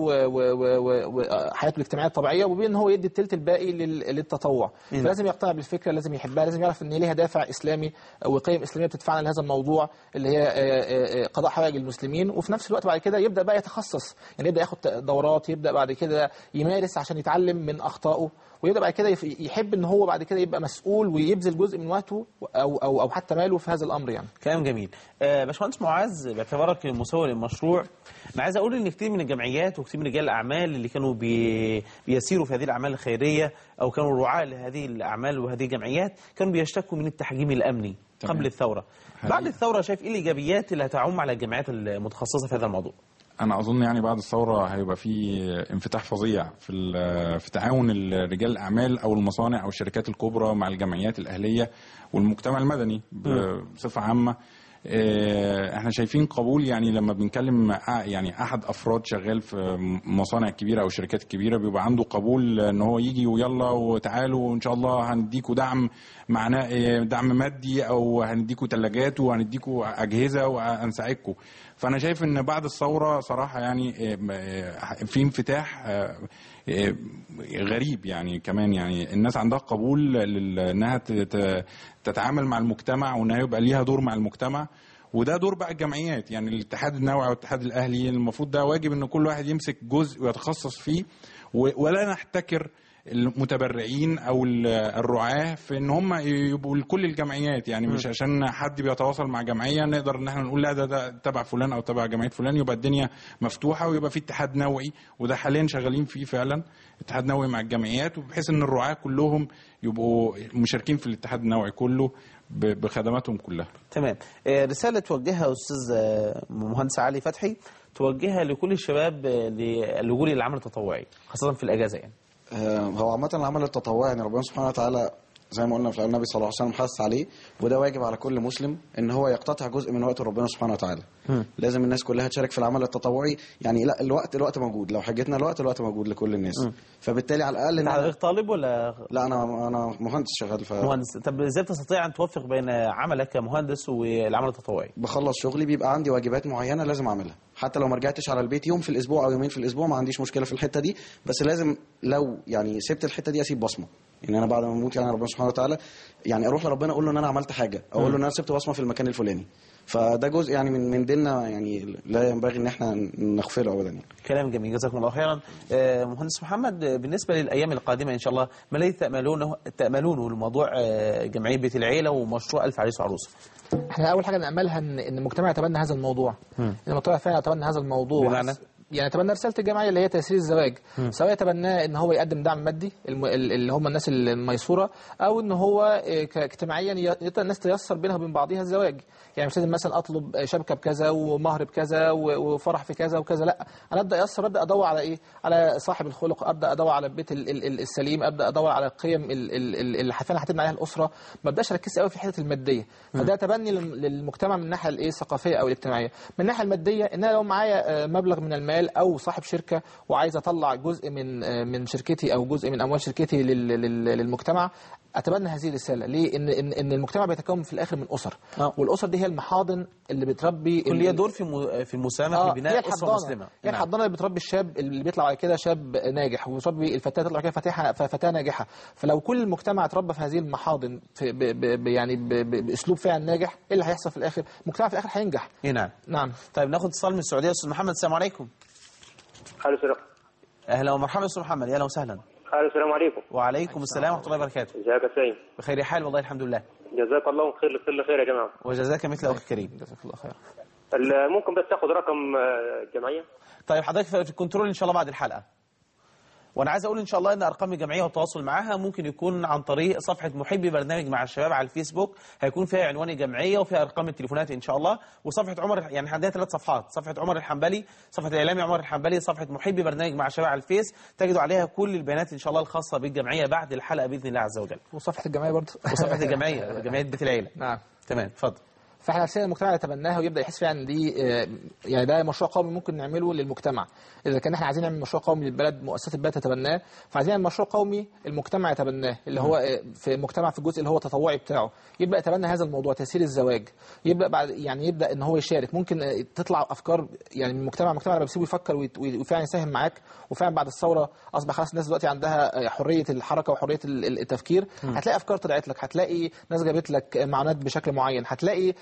وحياته الاجتماعيه الطبيعيه، وبين ان هو يدي الثلث الباقي للتطوع. فلازم يقتنع بالفكره، لازم يحبها، لازم يعرف ان ليها دافع اسلامي وقيم اسلاميه بتدفعنا لهذا الموضوع اللي هي قضاء حوائج المسلمين، وفي نفس الوقت بعد كده يبدا بقى يتخصص، يعني يبدا ياخد دورات، يبدا بعد كده يمارس عشان يتعلم من اخطائه، ويبدا بعد كده يحب ان هو بعد كده يبقى مسؤول ويبذل جزء من وقته او حتى ماله في هذا الامر يعني. كلام جميل. باشمهندس معاذ، باعتبارك مسؤول المشروع، انا عايز اقول ان كتير من الجمعيات وكتير من رجال الاعمال اللي كانوا بيسيروا في هذه الاعمال الخيريه او كانوا رعاة لهذه الاعمال وهذه الجمعيات كانوا بيشتكوا من التحجيم الامني قبل الثوره. بعد الثوره شايف ايه الايجابيات اللي هتعم على الجمعيات المتخصصه في هذا الموضوع؟ انا اظن يعني بعد الثوره هيبقى في انفتاح فظيع في تعاون رجال الاعمال او المصانع او الشركات الكبرى مع الجمعيات الاهليه والمجتمع المدني بصفه عامه. احنا شايفين قبول، يعني لما بنكلم يعني احد افراد شغال في مصانع كبيره او شركات كبيره بيبقى عنده قبول ان هو يجي ويلا وتعالوا ان شاء الله هنديكوا دعم، معناه دعم مادي او هنديكوا ثلاجات وهنديكوا اجهزه وهنساعدكم. فانا شايف ان بعد الثوره صراحه يعني في انفتاح غريب، يعني كمان يعني الناس عندها قبول انها تتعامل مع المجتمع وانها يبقى ليها دور مع المجتمع، وده دور بقى الجمعيات. يعني الاتحاد النوعي والاتحاد الاهلي المفروض ده واجب ان كل واحد يمسك جزء ويتخصص فيه، ولا نحتكر المتبرعين او الرعاة في ان هم يبقوا لكل الجمعيات. يعني مش عشان حد بيتواصل مع جمعيه نقدر ان احنا نقول لا ده تبع فلان او تبع جمعيه فلان، يبقى الدنيا مفتوحه ويبقى في اتحاد نوعي، وده حاليا شغالين فيه فعلا اتحاد نوعي مع الجمعيات، وبحيث ان الرعاة كلهم يبقوا مشاركين في الاتحاد النوعي كله بخدماتهم كلها. تمام. رساله توجهها استاذ مهندس علي فتحي توجهها لكل الشباب للجوء للعمل التطوعي خاصه في الاجازه يعني. هو عامة العمل التطوعي يعني ربنا سبحانه وتعالى زي ما قلنا في النبي صلى الله عليه وسلم حث عليه، وده واجب على كل مسلم ان هو يقتطع جزء من وقت ربنا سبحانه وتعالى. لازم الناس كلها تشارك في العمل التطوعي، يعني لا الوقت موجود، لو حاجتنا الوقت موجود لكل الناس. فبالتالي على الاقل حضرتك طالب ولا؟ لا انا مهندس شغال مهندس. طب ازاي تستطيع ان توفق بين عملك كمهندس والعمل التطوعي؟ بخلص شغلي بيبقى عندي واجبات معينه لازم اعملها، حتى لو ما رجعتش على البيت يوم في الاسبوع او يومين في الاسبوع ما عنديش مشكله في الحته دي، بس لازم لو يعني سبت الحته دي اسيب بصمه. يعني انا بعد ما اموت يعني ربنا سبحانه وتعالى يعني اروح لربنا اقول له ان انا عملت حاجه، اقول له ان انا سبت بصمه في المكان الفلاني. فده جزء يعني من ديننا، يعني لا ينبغي ان احنا نغفله ابدا يعني. كلام جميل، جزاكم الله خيرا. مهندس محمد، بالنسبه للايام القادمه ان شاء الله ما الذي تاملونه لموضوع جمعيه بيت العيله ومشروع الف عريس وعروسه؟ احنا اول حاجه ناملها ان المجتمع يتبنى هذا الموضوع، ان المجتمع فعلا يتبنى هذا الموضوع. بمعنى يعني يتبنى رساله الجمعيه اللي هي تيسير الزواج، سواء يتبناه ان هو يقدم دعم مادي اللي هم الناس الميسوره، او ان هو اجتماعيا الناس تيسر بينها وبين بعضها الزواج. يعني مش لازم مثلا اطلب شبكه بكذا ومهر بكذا وفرح في كذا وكذا، لا انا ابدا ايسر، ابدا ادور على ايه، على صاحب الخلق، ابدا ادور على البيت السليم، ابدا ادور على القيم اللي فعلا هتبني عليها الاسره، ما ابداش اركز قوي في الحته الماديه. فده تبني للمجتمع من الناحيه الثقافيه او الاجتماعيه. من الناحيه الماديه ان انا لو معايا مبلغ من المال او صاحب شركه وعايز اطلع جزء من شركتي او جزء من اموال شركتي للمجتمع، اتبنى هذه الرساله. ليه؟ ان المجتمع بيتكون في الاخر من اسر، والاسر دي هي المحاضن اللي بتربي، كل دور في المساهمه في بناء اسره مسلمه. هي الحضانه اللي بتربي الشاب اللي بيطلع على كده شاب ناجح، وبتربي الفتاه تطلع كده فتاه ناجحه. فلو كل المجتمع اتربى في هذه المحاضن يعني باسلوب فعلا ناجح، ايه اللي هيحصل في الاخر؟ المجتمع في الاخر هينجح. نعم. طيب ناخد اتصال من السعوديه. استاذ محمد، السلام عليكم. السلام. اهلا ومرحبا استاذ محمد، يا اهلا وسهلا. السلام عليكم. وعليكم السلام ورحمه الله وبركاته. ازيك يا سيد؟ بخير حال والله الحمد لله. جزاك الله خير، كل خير يا جماعه. وجزاك مثل اخي الكريم. جزاك الله خير. ممكن بس تاخد رقم الجمعيه؟ طيب حضرتك في الكنترول ان شاء الله بعد الحلقه. وانا عايز اقول ان شاء الله ان ارقام الجمعيه والتواصل معها ممكن يكون عن طريق صفحه محبي برنامج مع الشباب على الفيسبوك، هيكون فيها عنوان الجمعيه وفيها ارقام التليفونات ان شاء الله، وصفحه عمر، يعني عندنا 3 صفحات، صفحه عمر الحنبلي، صفحه الاعلامي عمر الحنبلي، صفحه محبي برنامج مع الشباب على الفيس، تجدوا عليها كل البيانات ان شاء الله الخاصه بالجمعيه بعد الحلقه باذن الله عز وجل. وصفحه الجمعيه برضه. وصفحه الجمعيه جمعيه بيت العيله. نعم. تمام، اتفضل. فاحنا عشان المجتمع يتبناها ويبدا يحس فعلا ان دي يعني ده مشروع قومي ممكن نعمله للمجتمع. اذا كان احنا عايزين نعمل مشروع قومي للبلد، مؤسسات البلد تتبناه، فعايزين نعمل مشروع قومي المجتمع يتبناه، اللي هو في المجتمع في الجزء اللي هو التطوعي بتاعه يبدا يتبنى هذا الموضوع، تيسير الزواج. يبدا بعد يعني يبدا ان هو يشارك. ممكن تطلع افكار يعني من المجتمع لما بيسيبه يفكر وفعلا يساهم معاك. وفعلا بعد الثوره اصبح خلاص الناس دلوقتي عندها حريه الحركه وحريه التفكير. هتلاقي افكار طلعت لك، هتلاقي ناس جابت لك معونات بشكل معين، هتلاقي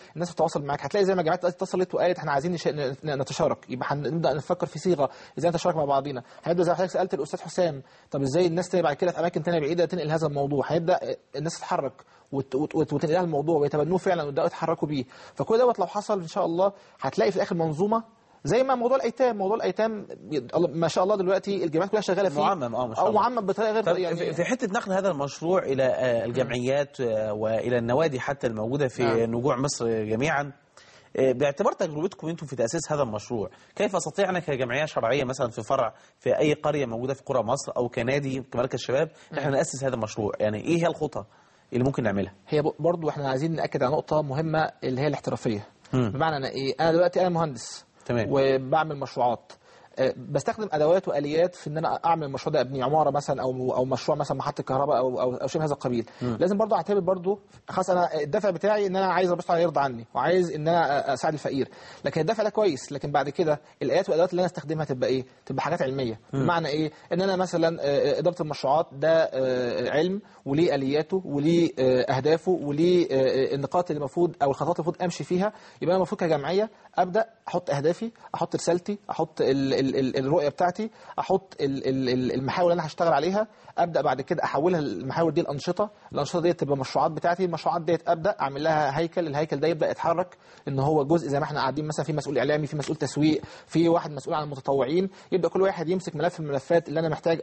الناس بتتواصل معاك. هتلاقي زي ما جامعات اتصلت وقالت احنا عايزين نتشارك، يبقى هنبدا نفكر في صيغه ازاي نتشارك مع بعضينا. هنبدا زي ما حضرتك سالت الاستاذ حسام، طب ازاي الناس تاني بعد كده في اماكن ثانيه بعيده تنقل هذا الموضوع، هيبدا الناس تتحرك وتنقلها الموضوع ويتبنوه فعلا ويبداوا يتحركوا بيه. فكل دوت لو حصل ان شاء الله هتلاقي في الاخر منظومه زي ما موضوع الايتام ما شاء الله دلوقتي الجامعات كلها شغاله فيه معمم ما شاء الله، معمم بطريقه غير يعني في حته نقل هذا المشروع الى الجمعيات والى النوادي حتى الموجوده في نجوع مصر جميعا، باعتبار تجربتكم انتم في تاسيس هذا المشروع، كيف استطيعنا كجمعيه شرعيه مثلا في فرع في اي قريه موجوده في قرى مصر او كنادي كمركز شباب احنا ناسس هذا المشروع؟ يعني ايه هي الخطه اللي ممكن نعملها؟ هي برضو احنا عايزين ناكد على نقطه مهمه اللي هي الاحترافيه. بمعنى انا ايه، انا دلوقتي انا مهندس تمام وبعمل مشروعات، بستخدم ادوات واليات في ان انا اعمل المشروع ده، ابني عماره مثلا او مشروع مثلا محطه كهرباء او شيء من هذا القبيل. لازم برضو اعتبر برضو خلاص انا الدافع بتاعي ان انا عايز ربنا تعالى يرضى عني وعايز ان انا اساعد الفقير، لكن الدافع ده كويس، لكن بعد كده الاليات والادوات اللي انا استخدمها تبقى ايه؟ تبقى حاجات علميه. بمعنى ايه؟ ان انا مثلا اداره المشروعات ده علم وليه الياته وليه اهدافه وليه النقاط اللي المفروض او الخطوات اللي المفروض امشي فيها. يبقى انا المفروض كجمعيه ابدا احط اهدافي، احط رسالتي، احط الرؤيه بتاعتي، احط المحاور اللي انا هشتغل عليها، ابدا بعد كده احولها المحاور دي لانشطه، الانشطه دي تبقى مشروعات بتاعتي، المشروعات دي ابدا اعمل لها هيكل، الهيكل ده يبدا يتحرك ان هو جزء زي ما احنا قاعدين مثلا في مسؤول اعلامي، في مسؤول تسويق، في واحد مسؤول عن المتطوعين، يبدا كل واحد يمسك ملف من الملفات اللي انا محتاج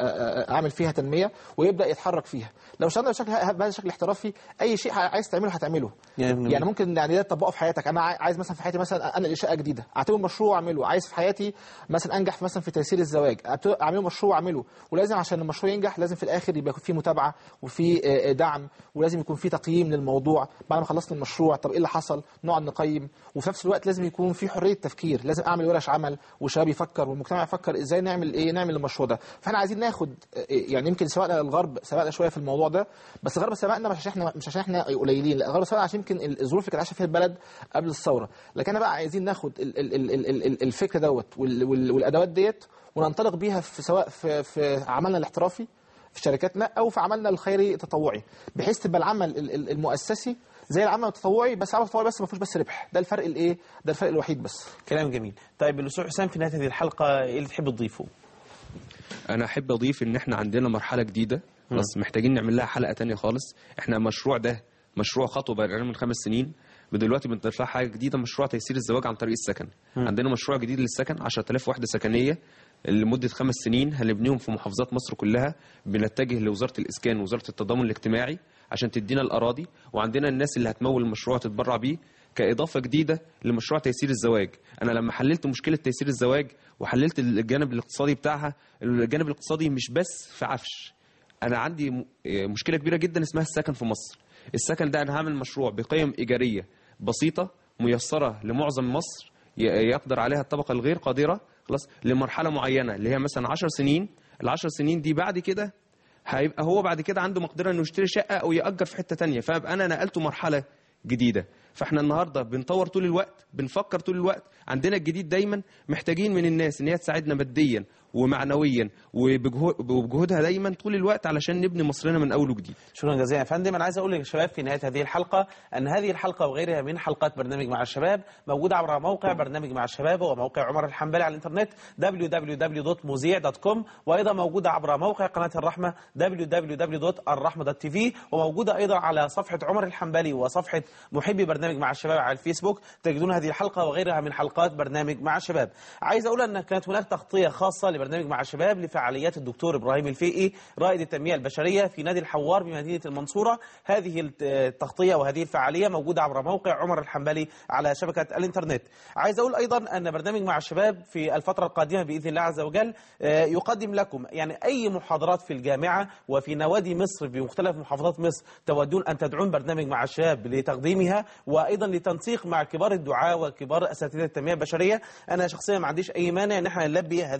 اعمل فيها تنميه ويبدا يتحرك فيها. لو اشتغلنا بهذا الشكل احترافي اي شيء عايز تعمله هتعمله. يعني ممكن يعني ده تطبقه في حياتك. انا عايز مثلا في حياتي مثلا انقل شقه جديده، اعتبره مشروع اعمله. عايز في حياتي مثلا انجح مثلا في تيسير الزواج، اعمله مشروع اعمله. ولازم عشان المشروع ينجح لازم في الاخر يبقى فيه متابعه وفي دعم، ولازم يكون في تقييم للموضوع بعد ما خلصنا المشروع. طب ايه اللي حصل؟ نقعد نقيم. وفي نفس الوقت لازم يكون في حريه تفكير، لازم اعمل ورش عمل والشباب يفكر والمجتمع يفكر ازاي نعمل ايه، نعمل المشروع ده. فاحنا عايزين ناخد يعني يمكن سواء الغرب سبقنا شويه في الموضوع ده، بس الغرب سبقنا مش عشان احنا قليلين، لا الغرب سبقنا عشان يمكن الظروف اللي كانت عايشه فيها البلد قبل الثوره. لكن انا بقى عايزين ناخد الفكر دوت والادوات ديت وننطلق بيها في سواء في عملنا الاحترافي في شركاتنا او في عملنا الخيري التطوعي، بحيث تبقى العمل المؤسسي زي العمل التطوعي، بس العمل التطوعي بس ما فيهوش بس ربح. ده الفرق الايه؟ ده الفرق الوحيد بس. كلام جميل. طيب الاستاذ حسام في نهايه هذه الحلقه ايه اللي تحب تضيفه؟ انا احب اضيف ان احنا عندنا مرحله جديده بس محتاجين نعمل لها حلقه تانية خالص. احنا المشروع ده مشروع خطوه بقى من 5 سنين، دلوقتي بنطلع حاجه جديده، مشروع تيسير الزواج عن طريق السكن. عندنا مشروع جديد للسكن 10000 وحده سكنيه لمده 5 سنين هنبنيهم في محافظات مصر كلها. بنتجه لوزاره الاسكان ووزاره التضامن الاجتماعي عشان تدينا الاراضي، وعندنا الناس اللي هتمول المشروع تتبرع بيه كاضافه جديده لمشروع تيسير الزواج. انا لما حللت مشكله تيسير الزواج وحللت الجانب الاقتصادي بتاعها، الجانب الاقتصادي مش بس في عفش، انا عندي مشكله كبيره جدا اسمها السكن في مصر. السكن ده انا هعمل مشروع بقيم ايجاريه بسيطه ميسره لمعظم مصر يقدر عليها الطبقه الغير قادره خلاص لمرحله معينه اللي هي مثلا 10 سنين. ال10 سنين دي بعد كده هيبقى هو بعد كده عنده مقدره انه يشتري شقه او يأجر في حته تانية، فابقى انا نقلته مرحله جديده. فاحنا النهارده بنطور طول الوقت، بنفكر طول الوقت، عندنا الجديد دايما، محتاجين من الناس ان هي تساعدنا ماديا ومعنويا وبجهودها دايما طول الوقت علشان نبني مصرنا من اول وجديد. شكرا جزيلا يا فندم. انا عايز اقول للشباب في نهايه هذه الحلقه ان هذه الحلقه وغيرها من حلقات برنامج مع الشباب موجوده عبر موقع برنامج مع الشباب وموقع عمر الحنبلي على الانترنت www.muzia.com، وايضا موجوده عبر موقع قناه الرحمه www.الرحمه.tv، وموجوده ايضا على صفحه عمر الحنبلي وصفحه محبي برنامج مع الشباب على الفيسبوك. تجدون هذه الحلقه وغيرها من حلقات برنامج مع الشباب. عايز اقول ان كانت هناك تغطيه خاصه لبرنامج مع الشباب لفعاليات الدكتور إبراهيم الفقي رائد التنمية البشرية في نادي الحوار بمدينة المنصورة. هذه التغطية وهذه الفعالية موجودة عبر موقع عمر الحنبلي على شبكة الإنترنت. عايز أقول أيضا أن برنامج مع الشباب في الفترة القادمة بإذن الله عز وجل يقدم لكم يعني أي محاضرات في الجامعة وفي نوادي مصر بمختلف محافظات مصر تودون أن تدعون برنامج مع الشباب لتقديمها، وأيضا لتنسيق مع كبار الدعاة وكبار أساتذة التنمية البشرية. أنا شخصيا ما عنديش أي مانع أن احنا نلبي هذه الدعوة،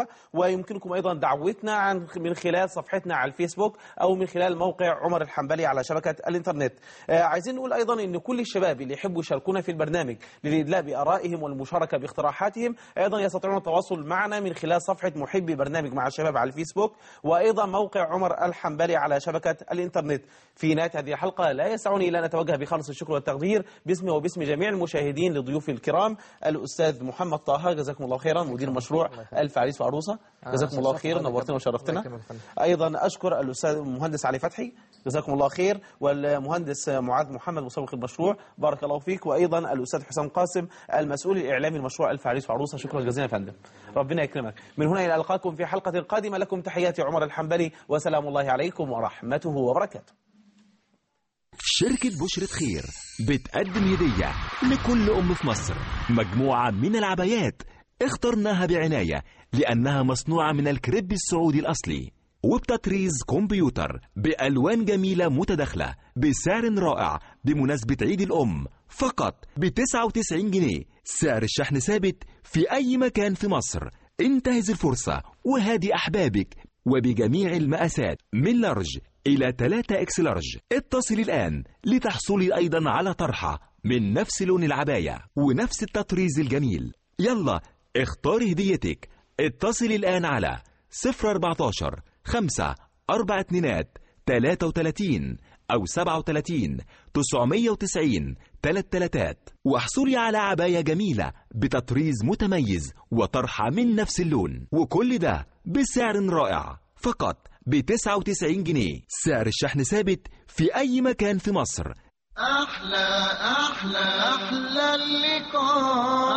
المشروع. ويمكنكم أيضا دعوتنا من خلال صفحتنا على الفيسبوك أو من خلال موقع عمر الحنبلي على شبكة الإنترنت. عايزين نقول أيضا أن كل الشباب اللي يحبوا يشاركونا في البرنامج للإدلاء بآرائهم والمشاركة باقتراحاتهم أيضا يستطيعون التواصل معنا من خلال صفحة محبي برنامج مع الشباب على الفيسبوك، وأيضا موقع عمر الحنبلي على شبكة الإنترنت. في نهاية هذه الحلقة لا يسعني إلا أن أتوجه بخالص الشكر والتقدير باسمي وباسم جميع المشاهدين لضيوفي الكرام، الأستاذ محمد طه جزاكم الله خيرا، مدير مشروع ألف عريس وعروسة، جزاكم الله خير، نورتنا وشرفتنا. أيضا أشكر الأستاذ المهندس علي فتحي جزاكم الله خير، والمهندس معاذ محمد مسوق المشروع بارك الله فيك، وأيضا الأستاذ حسام قاسم المسؤول الإعلامي المشروع ألف عريس وعروسة. شكرا جزيلا يا فندم، ربنا يكرمك. من هنا إلى ألقاكم في حلقة قادمة، لكم تحياتي عمر الحنبلي، وسلام الله عليكم ورحمته وبركاته. شركة بشرة خير بتقدم هدية لكل أم في مصر، مجموعة من العبايات اخترناها بعناية لأنها مصنوعة من الكريب السعودي الأصلي، وبتطريز كمبيوتر بألوان جميلة متداخلة بسعر رائع بمناسبة عيد الأم، فقط ب99 جنيه. سعر الشحن ثابت في أي مكان في مصر. انتهز الفرصة وهادي أحبابك وبجميع المقاسات من لارج إلى 3X لارج. اتصل الآن لتحصلي أيضا على طرحة من نفس لون العباية ونفس التطريز الجميل. يلا اختاري هديتك، اتصل الآن على 014 5 42 33 أو 37 990 33 واحصلي على عباية جميلة بتطريز متميز وطرحة من نفس اللون، وكل ده بسعر رائع فقط ب99 جنيه. سعر الشحن ثابت في أي مكان في مصر. أحلى اللقاء